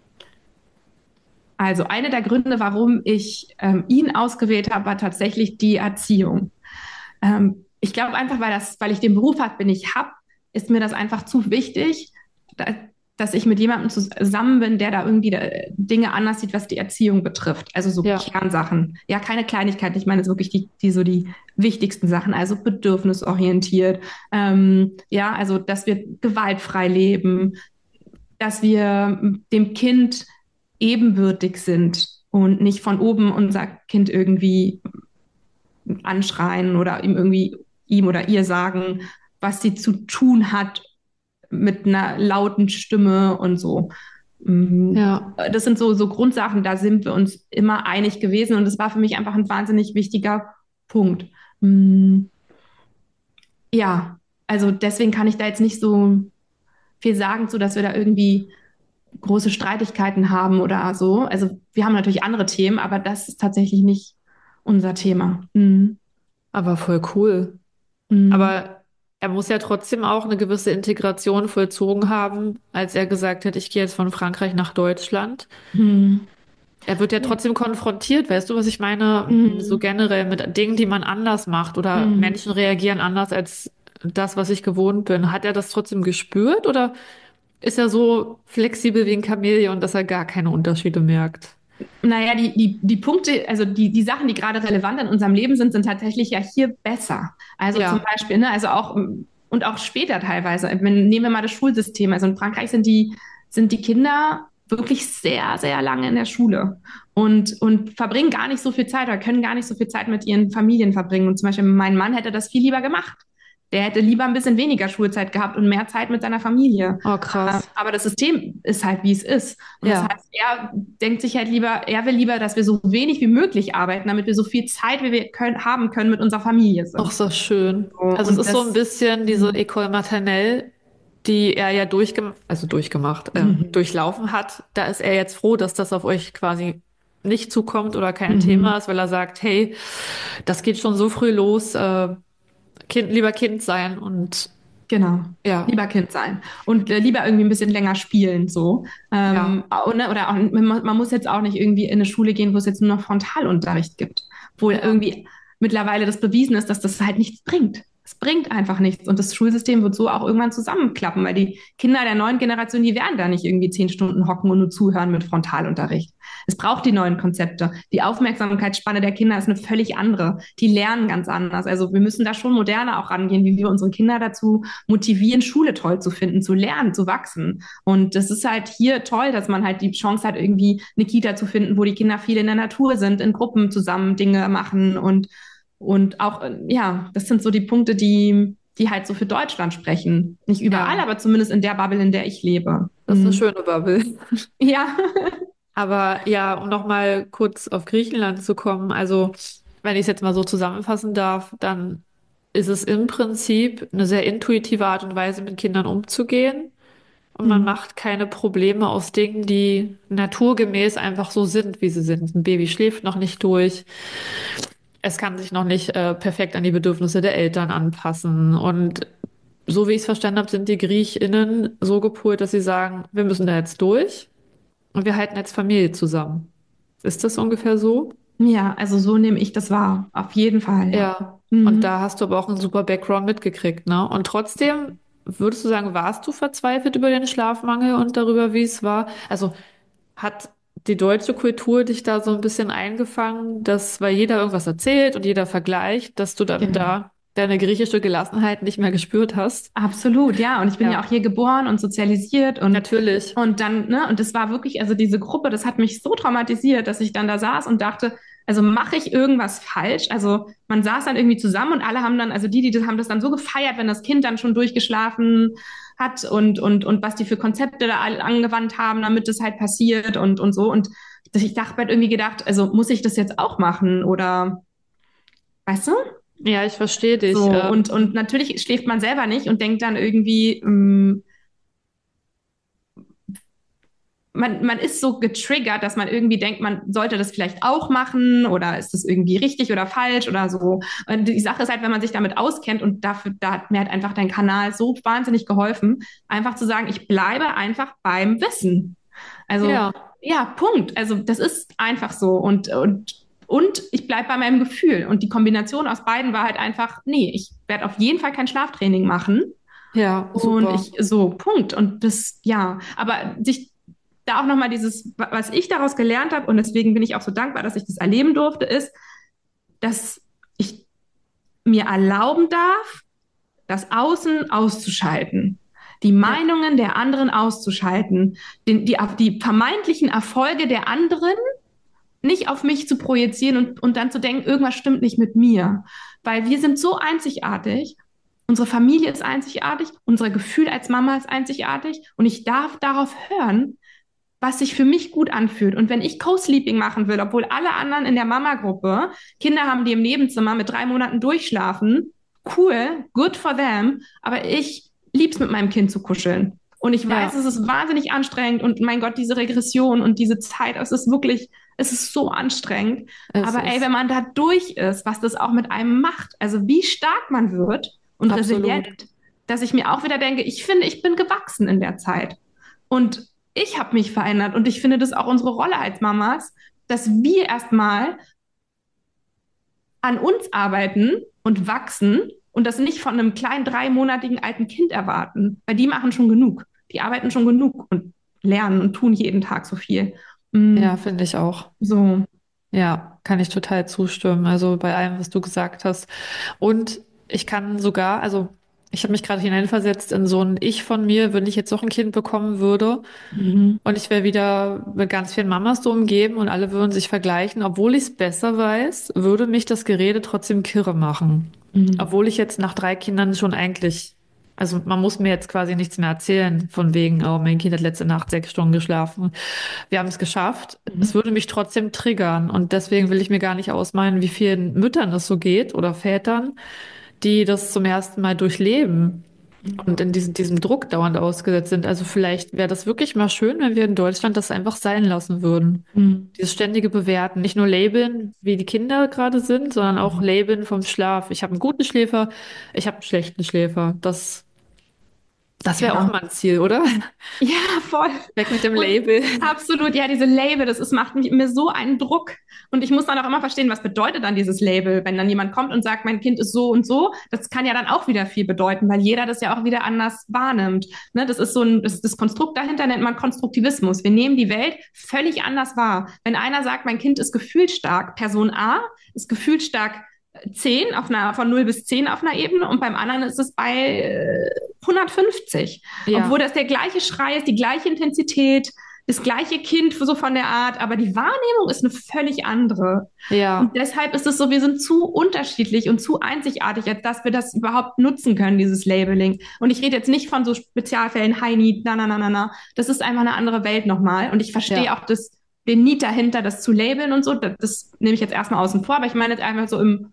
Also einer der Gründe, warum ich ihn ausgewählt habe, war tatsächlich die Erziehung. Ich glaube einfach, weil ich den Beruf habe, den ich habe, ist mir das einfach zu wichtig, da, dass ich mit jemandem zusammen bin, der da irgendwie Dinge anders sieht, was die Erziehung betrifft. Also so Ja, Kernsachen. Ja, keine Kleinigkeiten. Ich meine, es sind wirklich die wichtigsten Sachen. Also bedürfnisorientiert. Ja, also, dass wir gewaltfrei leben, dass wir dem Kind ebenbürtig sind und nicht von oben unser Kind irgendwie anschreien oder ihm oder ihr sagen, was sie zu tun hat mit einer lauten Stimme und so. ja. Das sind so Grundsachen, da sind wir uns immer einig gewesen und das war für mich einfach ein wahnsinnig wichtiger Punkt. Mm, Ja, also deswegen kann ich da jetzt nicht so viel sagen zu, dass wir da irgendwie große Streitigkeiten haben oder so. Also wir haben natürlich andere Themen, aber das ist tatsächlich nicht unser Thema. Aber voll cool. Mhm. Aber er muss ja trotzdem auch eine gewisse Integration vollzogen haben, als er gesagt hat, ich gehe jetzt von Frankreich nach Deutschland. Mhm. Er wird ja Ja. trotzdem konfrontiert, weißt du, was ich meine? So Mhm. generell mit Dingen, die man anders macht oder Mhm. Menschen reagieren anders als das, was ich gewohnt bin. Hat er das trotzdem gespürt oder ist er so flexibel wie ein Chamäleon, dass er gar keine Unterschiede merkt? Naja, die Punkte, also die Sachen, die gerade relevant in unserem Leben sind, sind tatsächlich ja hier besser. Also zum Ja, Beispiel, ne, also auch und auch später teilweise. Nehmen wir mal das Schulsystem. Also in Frankreich sind die Kinder wirklich sehr, sehr lange in der Schule und verbringen gar nicht so viel Zeit oder können gar nicht so viel Zeit mit ihren Familien verbringen. Und zum Beispiel mein Mann hätte das viel lieber gemacht. Der hätte lieber ein bisschen weniger Schulzeit gehabt und mehr Zeit mit seiner Familie. oh krass. Aber das System ist halt, wie es ist. Und das Ja, heißt, er denkt sich halt lieber, er will lieber, dass wir so wenig wie möglich arbeiten, damit wir so viel Zeit, wie wir haben können, mit unserer Familie auch sind. so schön. So, Also es und ist so ein das, bisschen diese École maternelle, die er ja durchlaufen hat. Da ist er jetzt froh, dass das auf euch quasi nicht zukommt oder kein Thema mhm. ist, weil er sagt, hey, das geht schon so früh los, lieber Kind sein und Genau. ja, Lieber Kind sein und lieber irgendwie ein bisschen länger spielen, so. ja, Oder auch, man muss jetzt auch nicht irgendwie in eine Schule gehen, wo es jetzt nur noch Frontalunterricht gibt, wo ja. irgendwie mittlerweile das bewiesen ist, dass das halt nichts bringt. Es bringt einfach nichts und das Schulsystem wird so auch irgendwann zusammenklappen, weil die Kinder der neuen Generation, die werden da nicht irgendwie 10 Stunden hocken und nur zuhören mit Frontalunterricht. Es braucht die neuen Konzepte. Die Aufmerksamkeitsspanne der Kinder ist eine völlig andere. Die lernen ganz anders. Also wir müssen da schon moderner auch rangehen, wie wir unsere Kinder dazu motivieren, Schule toll zu finden, zu lernen, zu wachsen. Und das ist halt hier toll, dass man halt die Chance hat, irgendwie eine Kita zu finden, wo die Kinder viel in der Natur sind, in Gruppen zusammen Dinge machen und auch, ja, das sind so die Punkte, die halt so für Deutschland sprechen. Nicht überall, Ja, aber zumindest in der Bubble, in der ich lebe. das ist eine schöne Bubble. Ja. Aber ja, um nochmal kurz auf Griechenland zu kommen, also wenn ich es jetzt mal so zusammenfassen darf, dann ist es im Prinzip eine sehr intuitive Art und Weise, mit Kindern umzugehen. und man macht keine Probleme aus Dingen, die naturgemäß einfach so sind, wie sie sind. Ein Baby schläft noch nicht durch. Es kann sich noch nicht perfekt an die Bedürfnisse der Eltern anpassen. Und so wie ich es verstanden habe, sind die GriechInnen so gepolt, dass sie sagen, wir müssen da jetzt durch und wir halten als Familie zusammen. Ist das ungefähr so? Ja, also so nehme ich das wahr. Auf jeden Fall, ja. Ja. Und Mhm. da hast du aber auch einen super Background mitgekriegt, ne? Und trotzdem, würdest du sagen, warst du verzweifelt über den Schlafmangel und darüber, wie es war? Also hat die deutsche Kultur dich da so ein bisschen eingefangen, dass, weil jeder irgendwas erzählt und jeder vergleicht, dass du dann Genau. da deine griechische Gelassenheit nicht mehr gespürt hast? Absolut, ja. Und ich bin ja auch Ja, hier geboren und sozialisiert natürlich. und dann, ne, und das war wirklich, also diese Gruppe, das hat mich so traumatisiert, dass ich dann da saß und dachte, also mache ich irgendwas falsch? Also man saß dann irgendwie zusammen und alle haben dann, also die das haben das dann so gefeiert, wenn das Kind dann schon durchgeschlafen hat und was die für Konzepte da alle angewandt haben, damit das halt passiert und so. Und ich dachte halt irgendwie gedacht, also muss ich das jetzt auch machen oder, weißt du? Ja, ich verstehe dich. So, und natürlich schläft man selber nicht und denkt dann irgendwie, man ist so getriggert, dass man irgendwie denkt, man sollte das vielleicht auch machen oder ist das irgendwie richtig oder falsch oder so. Und die Sache ist halt, wenn man sich damit auskennt und dafür, da hat mir halt einfach dein Kanal so wahnsinnig geholfen, einfach zu sagen, ich bleibe einfach beim Wissen. Also, Ja, ja, Punkt. Also, das ist einfach so und ich bleibe bei meinem Gefühl. Und die Kombination aus beiden war halt einfach, nee, ich werde auf jeden Fall kein Schlaftraining machen. ja, Und super. ich, so, Punkt. Und das, ja, aber sich da auch nochmal dieses, was ich daraus gelernt habe, und deswegen bin ich auch so dankbar, dass ich das erleben durfte, ist, dass ich mir erlauben darf, das Außen auszuschalten, die Ja, Meinungen der anderen auszuschalten, die vermeintlichen Erfolge der anderen nicht auf mich zu projizieren und dann zu denken, irgendwas stimmt nicht mit mir. Weil wir sind so einzigartig, unsere Familie ist einzigartig, unser Gefühl als Mama ist einzigartig und ich darf darauf hören, was sich für mich gut anfühlt. Und wenn ich Co-Sleeping machen will, obwohl alle anderen in der Mama-Gruppe Kinder haben, die im Nebenzimmer mit 3 Monaten durchschlafen, cool, good for them, aber ich lieb's mit meinem Kind zu kuscheln. Und ich weiß, ja, es ist wahnsinnig anstrengend und mein Gott, diese Regression und diese Zeit, es ist wirklich, es ist so anstrengend. es Aber ey, ist wenn man da durch ist, was das auch mit einem macht, also wie stark man wird und absolut. resilient, dass ich mir auch wieder denke, ich finde, ich bin gewachsen in der Zeit. Und ich habe mich verändert und ich finde das auch unsere Rolle als Mamas, dass wir erstmal an uns arbeiten und wachsen und das nicht von einem kleinen 3 monatigen alten Kind erwarten, weil die machen schon genug. Die arbeiten schon genug und lernen und tun jeden Tag so viel. Ja, Mm, finde ich auch. so. Ja, kann ich total zustimmen. Also bei allem, was du gesagt hast. Und ich kann sogar, also ich habe mich gerade hineinversetzt in so ein Ich von mir, wenn ich jetzt noch ein Kind bekommen würde Mhm. und ich wäre wieder mit ganz vielen Mamas so umgeben und alle würden sich vergleichen, obwohl ich es besser weiß, würde mich das Gerede trotzdem kirre machen. Mhm. Obwohl ich jetzt nach 3 Kindern schon eigentlich, also man muss mir jetzt quasi nichts mehr erzählen, von wegen, oh, mein Kind hat letzte Nacht 6 Stunden geschlafen. Wir haben es geschafft. Mhm. Es würde mich trotzdem triggern. Und deswegen will ich mir gar nicht ausmalen, wie vielen Müttern das so geht oder Vätern, die das zum ersten Mal durchleben und in diesem Druck dauernd ausgesetzt sind. Also vielleicht wäre das wirklich mal schön, wenn wir in Deutschland das einfach sein lassen würden. Mhm. Dieses ständige Bewerten, nicht nur labeln, wie die Kinder gerade sind, sondern auch Mhm. labeln vom Schlaf. Ich habe einen guten Schläfer, ich habe einen schlechten Schläfer. Das wäre auch Ja. mal ein Ziel, oder? Ja, voll. Weg mit dem Und Label. absolut, ja, diese Label, macht mir so einen Druck. Und ich muss dann auch immer verstehen, was bedeutet dann dieses Label, wenn dann jemand kommt und sagt, mein Kind ist so und so. Das kann ja dann auch wieder viel bedeuten, weil jeder das ja auch wieder anders wahrnimmt. Ne, das ist das Konstrukt dahinter nennt man Konstruktivismus. Wir nehmen die Welt völlig anders wahr. Wenn einer sagt, mein Kind ist gefühlsstark, Person A ist gefühlsstark 10 von 0 bis 10 auf einer Ebene und beim anderen ist es bei 150. Obwohl Ja, das der gleiche Schrei ist, die gleiche Intensität, das gleiche Kind so von der Art, aber die Wahrnehmung ist eine völlig andere. Und ja. deshalb ist es so, wir sind zu unterschiedlich und zu einzigartig, als dass wir das überhaupt nutzen können, dieses Labeling. Und ich rede jetzt nicht von so Spezialfällen, High Need, na, na, na, na, na. Das ist einfach eine andere Welt nochmal. Und ich verstehe Ja, auch den Need dahinter, das zu labeln und so. Das nehme ich jetzt erstmal außen vor, aber ich meine jetzt einfach so im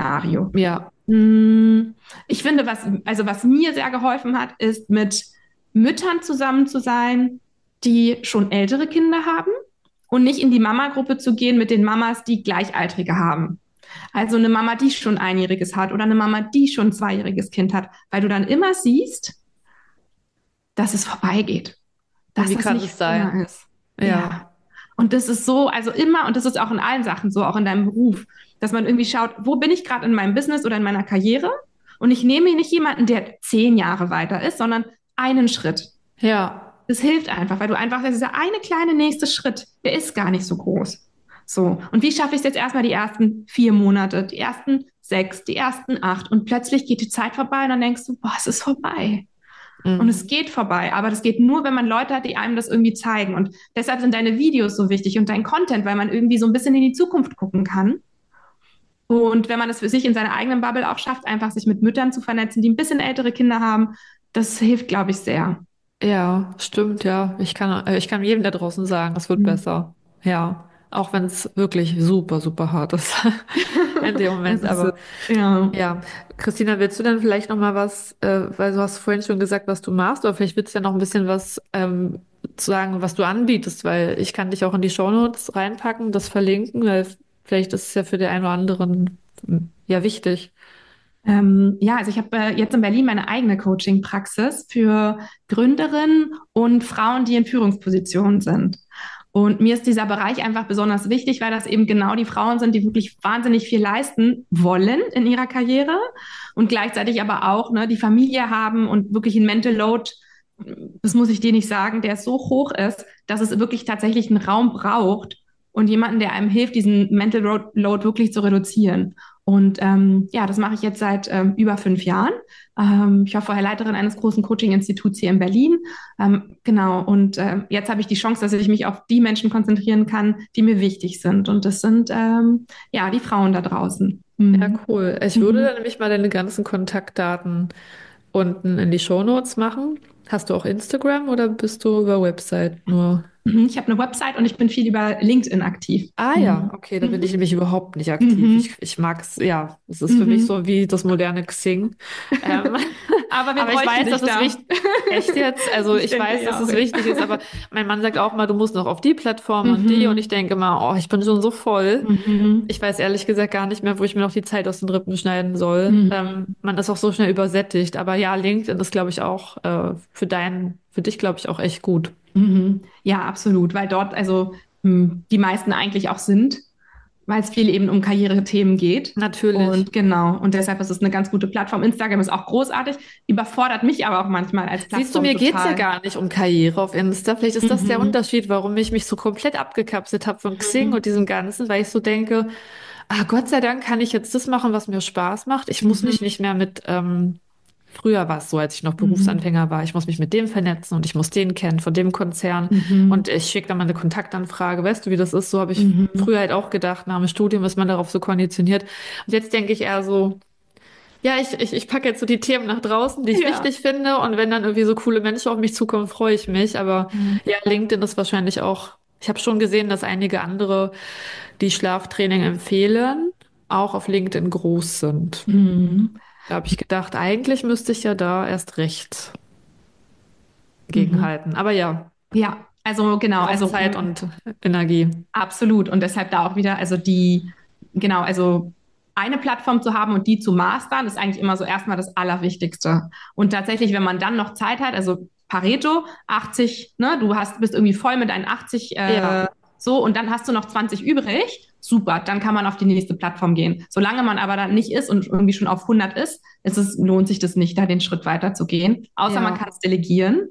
Durchschnittsszenario. ja, Mm, Ich finde, was mir sehr geholfen hat, ist mit, Müttern zusammen zu sein, die schon ältere Kinder haben und nicht in die Mama-Gruppe zu gehen mit den Mamas, die Gleichaltrige haben. Also eine Mama, die schon Einjähriges hat oder eine Mama, die schon ein zweijähriges Kind hat, weil du dann immer siehst, dass es vorbeigeht, dass Wie das kann nicht es für immer sein? ist. Ja. Ja. Und das ist so, also immer, und das ist auch in allen Sachen so, auch in deinem Beruf, dass man irgendwie schaut, wo bin ich gerade in meinem Business oder in meiner Karriere? Und ich nehme nicht jemanden, der 10 Jahre weiter ist, sondern einen Schritt. Ja. Das hilft einfach, weil du einfach, dieser eine kleine nächste Schritt, der ist gar nicht so groß. So. Und wie schaffe ich es jetzt erstmal die ersten 4 Monate, die ersten 6, die ersten 8 und plötzlich geht die Zeit vorbei und dann denkst du, boah, es ist vorbei. Und es Mhm. geht vorbei, aber das geht nur, wenn man Leute hat, die einem das irgendwie zeigen. Und deshalb sind deine Videos so wichtig und dein Content, weil man irgendwie so ein bisschen in die Zukunft gucken kann. Und wenn man es für sich in seiner eigenen Bubble auch schafft, einfach sich mit Müttern zu vernetzen, die ein bisschen ältere Kinder haben, das hilft, glaube ich, sehr. Ja, stimmt, ja. Ich kann jedem da draußen sagen, es wird Mhm. besser. Ja. Auch wenn es wirklich super, super hart ist in dem Das Moment. ist es. Aber Ja. ja, Christina, willst du denn vielleicht noch mal was, weil du hast vorhin schon gesagt, was du machst, aber vielleicht willst du ja noch ein bisschen was sagen, was du anbietest, weil ich kann dich auch in die Shownotes reinpacken, das verlinken, weil vielleicht ist es ja für den einen oder anderen ja wichtig. Ja, also ich habe jetzt in Berlin meine eigene Coaching-Praxis für Gründerinnen und Frauen, die in Führungspositionen sind. Und mir ist dieser Bereich einfach besonders wichtig, weil das eben genau die Frauen sind, die wirklich wahnsinnig viel leisten wollen in ihrer Karriere und gleichzeitig aber auch ne, die Familie haben und wirklich ein Mental Load, das muss ich dir nicht sagen, der so hoch ist, dass es wirklich tatsächlich einen Raum braucht und jemanden, der einem hilft, diesen Mental Load wirklich zu reduzieren. Und ja, das mache ich jetzt seit über 5 Jahren. Ich war vorher Leiterin eines großen Coaching-Instituts hier in Berlin. Genau, und jetzt habe ich die Chance, dass ich mich auf die Menschen konzentrieren kann, die mir wichtig sind. Und das sind ja die Frauen da draußen. Ja, Mhm. cool. Ich würde Mhm. dann nämlich mal deine ganzen Kontaktdaten unten in die Shownotes machen. Hast du auch Instagram oder bist du über Website nur? Mhm. Ich habe eine Website und ich bin viel über LinkedIn aktiv. Ah ja, Mhm. okay, da bin ich Mhm. nämlich überhaupt nicht aktiv. Mhm. Ich mag es, ja, es ist für mich Mhm. so wie das moderne Xing. Ähm, Aber wir aber ich bräuchten weiß, dich dass es da. wichtig, echt jetzt, also Ich ich denke weiß, dass ja auch. es wichtig ist, aber mein Mann sagt auch mal, du musst noch auf die Plattform und die und ich Mhm. denke immer, oh, ich bin schon so voll. Mhm. Ich weiß ehrlich gesagt gar nicht mehr, wo ich mir noch die Zeit aus den Rippen schneiden soll. Mhm. Man ist auch so schnell übersättigt, aber ja, LinkedIn ist, glaube ich, auch für dich, glaube ich, auch echt gut. Mhm. Ja, absolut, weil dort also die meisten eigentlich auch sind, weil es viel eben um Karrierethemen geht. Natürlich. Und genau, und deshalb ist es eine ganz gute Plattform. Instagram ist auch großartig, überfordert mich aber auch manchmal als Siehst du, Plattform mir geht's ja total. gar nicht um Karriere auf Insta. Vielleicht ist das der Mhm. Unterschied, warum ich mich so komplett abgekapselt habe von Xing und Mhm. diesem Ganzen, weil ich so denke, ah, Gott sei Dank kann ich jetzt das machen, was mir Spaß macht. Ich muss mich Mhm. nicht mehr mit, früher war es so, als ich noch Mhm. Berufsanfänger war, ich muss mich mit dem vernetzen und ich muss den kennen von dem Konzern und Mhm. ich schicke dann mal eine Kontaktanfrage. Weißt du, wie das ist? So habe ich Mhm. früher halt auch gedacht, nach dem Studium ist man darauf so konditioniert. Und jetzt denke ich eher so, ja, ich packe jetzt so die Themen nach draußen, die ich Ja. wichtig finde. Und wenn dann irgendwie so coole Menschen auf mich zukommen, freue ich mich. Aber Mhm. ja, LinkedIn ist wahrscheinlich auch, ich habe schon gesehen, dass einige andere, die Schlaftraining empfehlen, auch auf LinkedIn groß sind. Mhm. Da habe ich gedacht, eigentlich müsste ich ja da erst recht Mhm. gegenhalten. Aber ja, Ja, also genau, braucht also Zeit und Energie. absolut. Und deshalb da auch wieder, also die, genau, also eine Plattform zu haben und die zu mastern, ist eigentlich immer so erstmal das Allerwichtigste. Und tatsächlich, wenn man dann noch Zeit hat, also Pareto, 80, ne, bist irgendwie voll mit deinen 80, Ja, so, und dann hast du noch 20 übrig, super, dann kann man auf die nächste Plattform gehen. Solange man aber dann nicht ist und irgendwie schon auf 100 lohnt sich das nicht, da den Schritt weiter zu gehen. Außer man ja, kann es delegieren.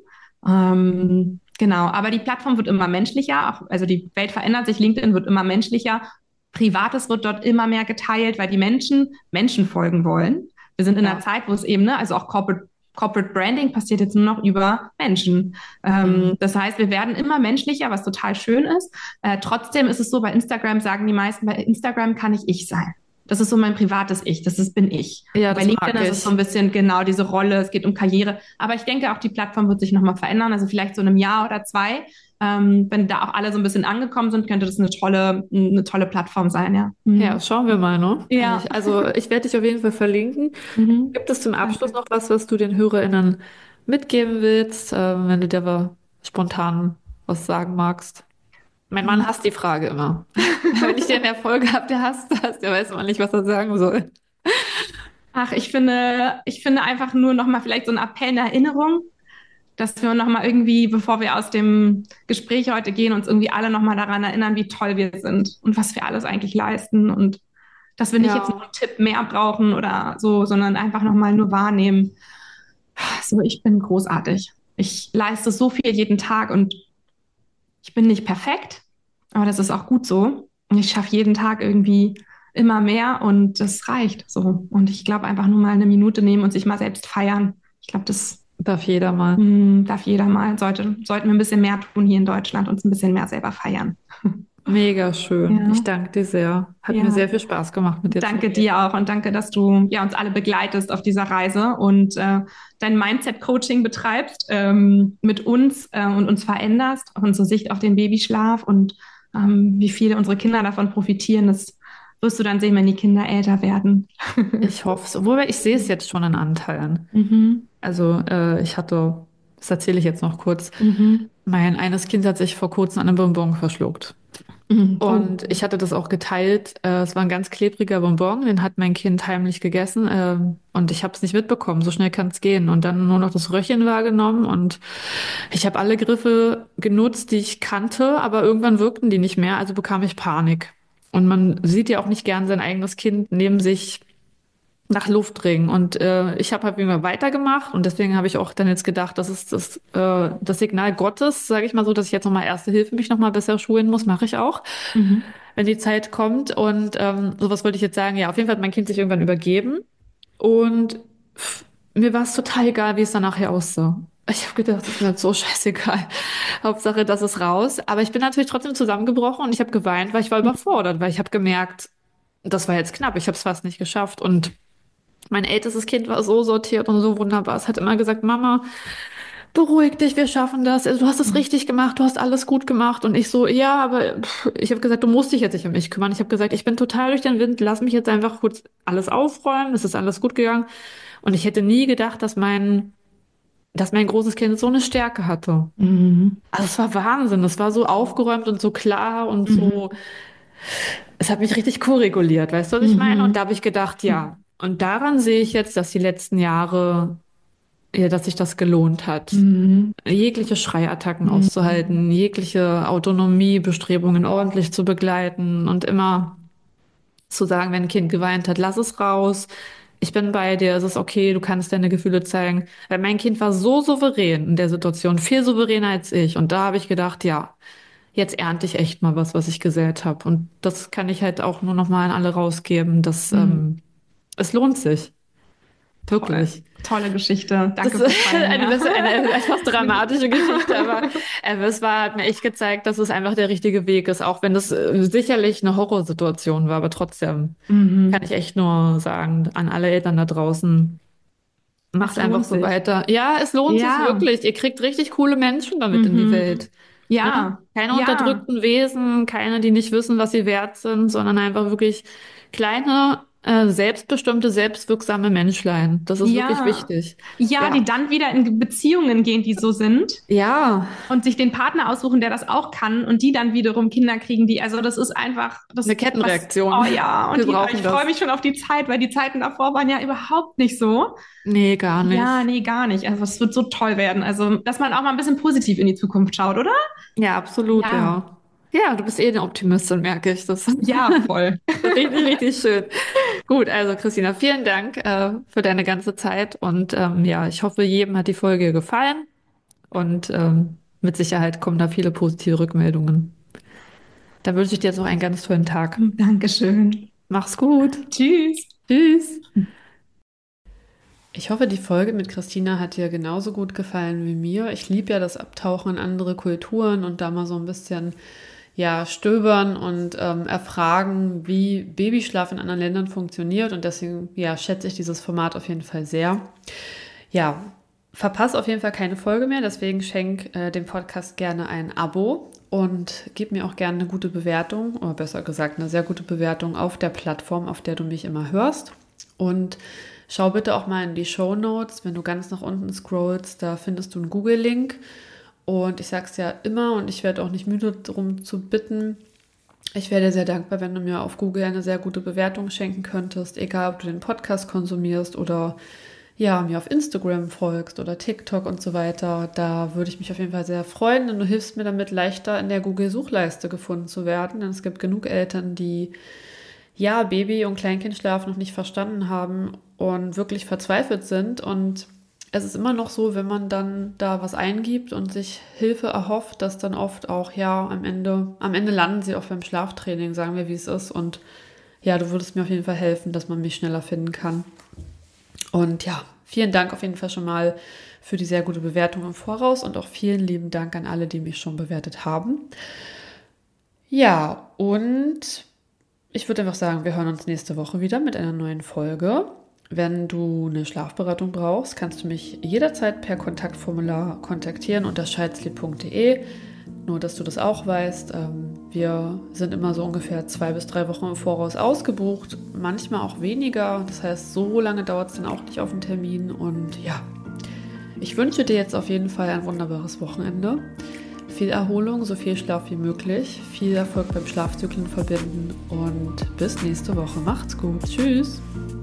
Genau, aber die Plattform wird immer menschlicher, auch, also die Welt verändert sich, LinkedIn wird immer menschlicher. Privates wird dort immer mehr geteilt, weil die Menschen folgen wollen. Wir sind in einer ja. Zeit, wo es eben, ne, also auch Corporate Branding passiert jetzt nur noch über Menschen. Mhm. Das heißt, wir werden immer menschlicher, was total schön ist. Trotzdem ist es so, bei Instagram sagen die meisten, bei Instagram kann ich sein. Das ist so mein privates Ich, bin ich. Ja, Und bei das LinkedIn mag ist es so ich. ein bisschen genau diese Rolle, es geht um Karriere. Aber ich denke, auch die Plattform wird sich nochmal verändern, also vielleicht so in einem Jahr oder zwei. Wenn da auch alle so ein bisschen angekommen sind, könnte das eine tolle Plattform sein, ja. Ja, Mhm. schauen wir mal, ne? Ja. Also ich werde dich auf jeden Fall verlinken. Mhm. Gibt es zum Abschluss Danke. noch was, was du den HörerInnen mitgeben willst, wenn du dir spontan was sagen magst. Mein Mann hasst die Frage immer. Wenn ich den in der Folge habe, der hasst das, der weiß immer nicht, was er sagen soll. Ach, ich finde einfach nur nochmal vielleicht so ein Appell in Erinnerung, dass wir nochmal irgendwie, bevor wir aus dem Gespräch heute gehen, uns irgendwie alle nochmal daran erinnern, wie toll wir sind und was wir alles eigentlich leisten und dass wir nicht jetzt noch Ja, einen Tipp mehr brauchen oder so, sondern einfach nochmal nur wahrnehmen. So, ich bin großartig. Ich leiste so viel jeden Tag und ich bin nicht perfekt, aber das ist auch gut so. Und ich schaffe jeden Tag irgendwie immer mehr und das reicht so. Und ich glaube, einfach nur mal eine Minute nehmen und sich mal selbst feiern. Ich glaube, das darf jeder mal. darf jeder mal. Sollten wir ein bisschen mehr tun hier in Deutschland, uns ein bisschen mehr selber feiern. Mega schön. Ich Ja, danke dir sehr. Hat mir ja. sehr viel Spaß gemacht, mit dir zu Danke reden. dir auch und danke, dass du ja, uns alle begleitest auf dieser Reise und dein Mindset-Coaching betreibst mit uns und uns veränderst, unsere Sicht auf den Babyschlaf und wie viele unsere Kinder davon profitieren. Das wirst du dann sehen, wenn die Kinder älter werden. Ich hoffe es. Wobei ich sehe es jetzt schon in Anteilen. Mhm. Also ich hatte, das erzähle ich jetzt noch kurz, Mhm. mein eines Kind hat sich vor kurzem an einem Bonbon verschluckt. Mhm. Oh. Und ich hatte das auch geteilt. Es war ein ganz klebriger Bonbon, den hat mein Kind heimlich gegessen. Und ich habe es nicht mitbekommen. So schnell kann es gehen. Und dann nur noch das Röllchen wahrgenommen. Und ich habe alle Griffe genutzt, die ich kannte, aber irgendwann wirkten die nicht mehr. Also bekam ich Panik. Und man sieht ja auch nicht gern sein eigenes Kind neben sich nach Luft ringen. Und ich habe halt immer weitergemacht und deswegen habe ich auch dann jetzt gedacht, das ist das Signal Gottes, sage ich mal so, dass ich jetzt nochmal Erste Hilfe mich nochmal besser schulen muss, mache ich auch, Mhm. wenn die Zeit kommt. Und sowas wollte ich jetzt sagen. Ja, auf jeden Fall hat mein Kind sich irgendwann übergeben und mir war es total egal, wie es dann nachher aussah. Ich habe gedacht, das ist mir jetzt so scheißegal. Hauptsache, das ist raus. Aber ich bin natürlich trotzdem zusammengebrochen und ich habe geweint, weil ich war überfordert, weil ich habe gemerkt, das war jetzt knapp. Ich habe es fast nicht geschafft und mein ältestes Kind war so sortiert und so wunderbar. Es hat immer gesagt, Mama, beruhig dich, wir schaffen das. Also, du hast es richtig gemacht, du hast alles gut gemacht. Und ich so, ja, aber ich habe gesagt, du musst dich jetzt nicht um mich kümmern. Ich habe gesagt, ich bin total durch den Wind, lass mich jetzt einfach kurz alles aufräumen. Es ist alles gut gegangen. Und ich hätte nie gedacht, dass mein großes Kind so eine Stärke hatte. Mhm. Also es war Wahnsinn. Es war so aufgeräumt und so klar und Mhm. so. Es hat mich richtig koreguliert, weißt du, was ich meine? Und da Mhm. habe ich gedacht, ja. Und daran sehe ich jetzt, dass die letzten Jahre ja, dass sich das gelohnt hat, Mhm. jegliche Schreiattacken Mhm. auszuhalten, jegliche Autonomiebestrebungen ordentlich zu begleiten und immer zu sagen, wenn ein Kind geweint hat, lass es raus. Ich bin bei dir, es ist okay, du kannst deine Gefühle zeigen. Weil mein Kind war so souverän in der Situation, viel souveräner als ich. Und da habe ich gedacht, ja, jetzt ernte ich echt mal was ich gesät habe. Und das kann ich halt auch nur noch mal an alle rausgeben, dass Mhm. es lohnt sich. Toll. Wirklich. Tolle Geschichte. Das Danke ist fürs Teilen, eine, ja. das ist eine etwas dramatische Geschichte, aber es hat mir echt gezeigt, dass es einfach der richtige Weg ist, auch wenn das sicherlich eine Horrorsituation war, aber trotzdem kann ich Mhm. echt nur sagen, an alle Eltern da draußen, Es macht einfach lohnt so sich. weiter. Ja, es lohnt sich Ja. wirklich. Ihr kriegt richtig coole Menschen damit in die Mhm. Welt. Ne? Ja. Keine Ja. unterdrückten Wesen, keine, die nicht wissen, was sie wert sind, sondern einfach wirklich kleine, selbstbestimmte, selbstwirksame Menschlein. Das ist wirklich Ja. wichtig. Ja, die Ja. dann wieder in Beziehungen gehen, die so sind Ja, und sich den Partner aussuchen, der das auch kann und die dann wiederum Kinder kriegen, die, also das ist einfach eine das, was, Kettenreaktion. oh ja, Wir und ich brauchen freue das. mich schon auf die Zeit, weil die Zeiten davor waren ja überhaupt nicht so. Nee, gar Ja, nicht. nee, gar nicht. Also es wird so toll werden. Also, dass man auch mal ein bisschen positiv in die Zukunft schaut, oder? Ja, absolut, Ja. ja. Ja, du bist eh eine Optimistin, merke ich. Das ist Ja, voll. richtig, richtig schön. Gut, also Christina, vielen Dank für deine ganze Zeit und ja, ich hoffe, jedem hat die Folge gefallen und mit Sicherheit kommen da viele positive Rückmeldungen. Dann wünsche ich dir jetzt noch einen ganz tollen Tag. Dankeschön. Mach's gut. Tschüss. Tschüss. Ich hoffe, die Folge mit Christina hat dir genauso gut gefallen wie mir. Ich liebe ja das Abtauchen in andere Kulturen und da mal so ein bisschen ja, stöbern und erfragen, wie Babyschlaf in anderen Ländern funktioniert. Und deswegen ja, schätze ich dieses Format auf jeden Fall sehr. Ja, verpasse auf jeden Fall keine Folge mehr. Deswegen schenk dem Podcast gerne ein Abo und gib mir auch gerne eine gute Bewertung, oder besser gesagt eine sehr gute Bewertung auf der Plattform, auf der du mich immer hörst. Und Schau bitte auch mal in die Shownotes, wenn du ganz nach unten scrollst, da findest du einen Google-Link. Und ich sage es ja immer und ich werde auch nicht müde darum zu bitten, ich wäre dir sehr dankbar, wenn du mir auf Google eine sehr gute Bewertung schenken könntest, egal ob du den Podcast konsumierst oder ja, mir auf Instagram folgst oder TikTok und so weiter. Da würde ich mich auf jeden Fall sehr freuen, denn du hilfst mir damit leichter in der Google-Suchleiste gefunden zu werden. Denn es gibt genug Eltern, die ja Baby- und Kleinkindschlaf noch nicht verstanden haben und wirklich verzweifelt sind. Und es ist immer noch so, wenn man dann da was eingibt und sich Hilfe erhofft, dass dann oft auch, ja, am Ende landen sie auch beim Schlaftraining, sagen wir, wie es ist. Und ja, du würdest mir auf jeden Fall helfen, dass man mich schneller finden kann. Und ja, vielen Dank auf jeden Fall schon mal für die sehr gute Bewertung im Voraus und auch vielen lieben Dank an alle, die mich schon bewertet haben. Ja, und ich würde einfach sagen, wir hören uns nächste Woche wieder mit einer neuen Folge. Wenn du eine Schlafberatung brauchst, kannst du mich jederzeit per Kontaktformular kontaktieren unter schalzli.de. Nur, dass du das auch weißt, wir sind immer so ungefähr 2 bis 3 Wochen im Voraus ausgebucht, manchmal auch weniger. Das heißt, so lange dauert es dann auch nicht auf den Termin. Und ja, ich wünsche dir jetzt auf jeden Fall ein wunderbares Wochenende. Viel Erholung, so viel Schlaf wie möglich. Viel Erfolg beim Schlafzyklen verbinden und bis nächste Woche. Macht's gut. Tschüss.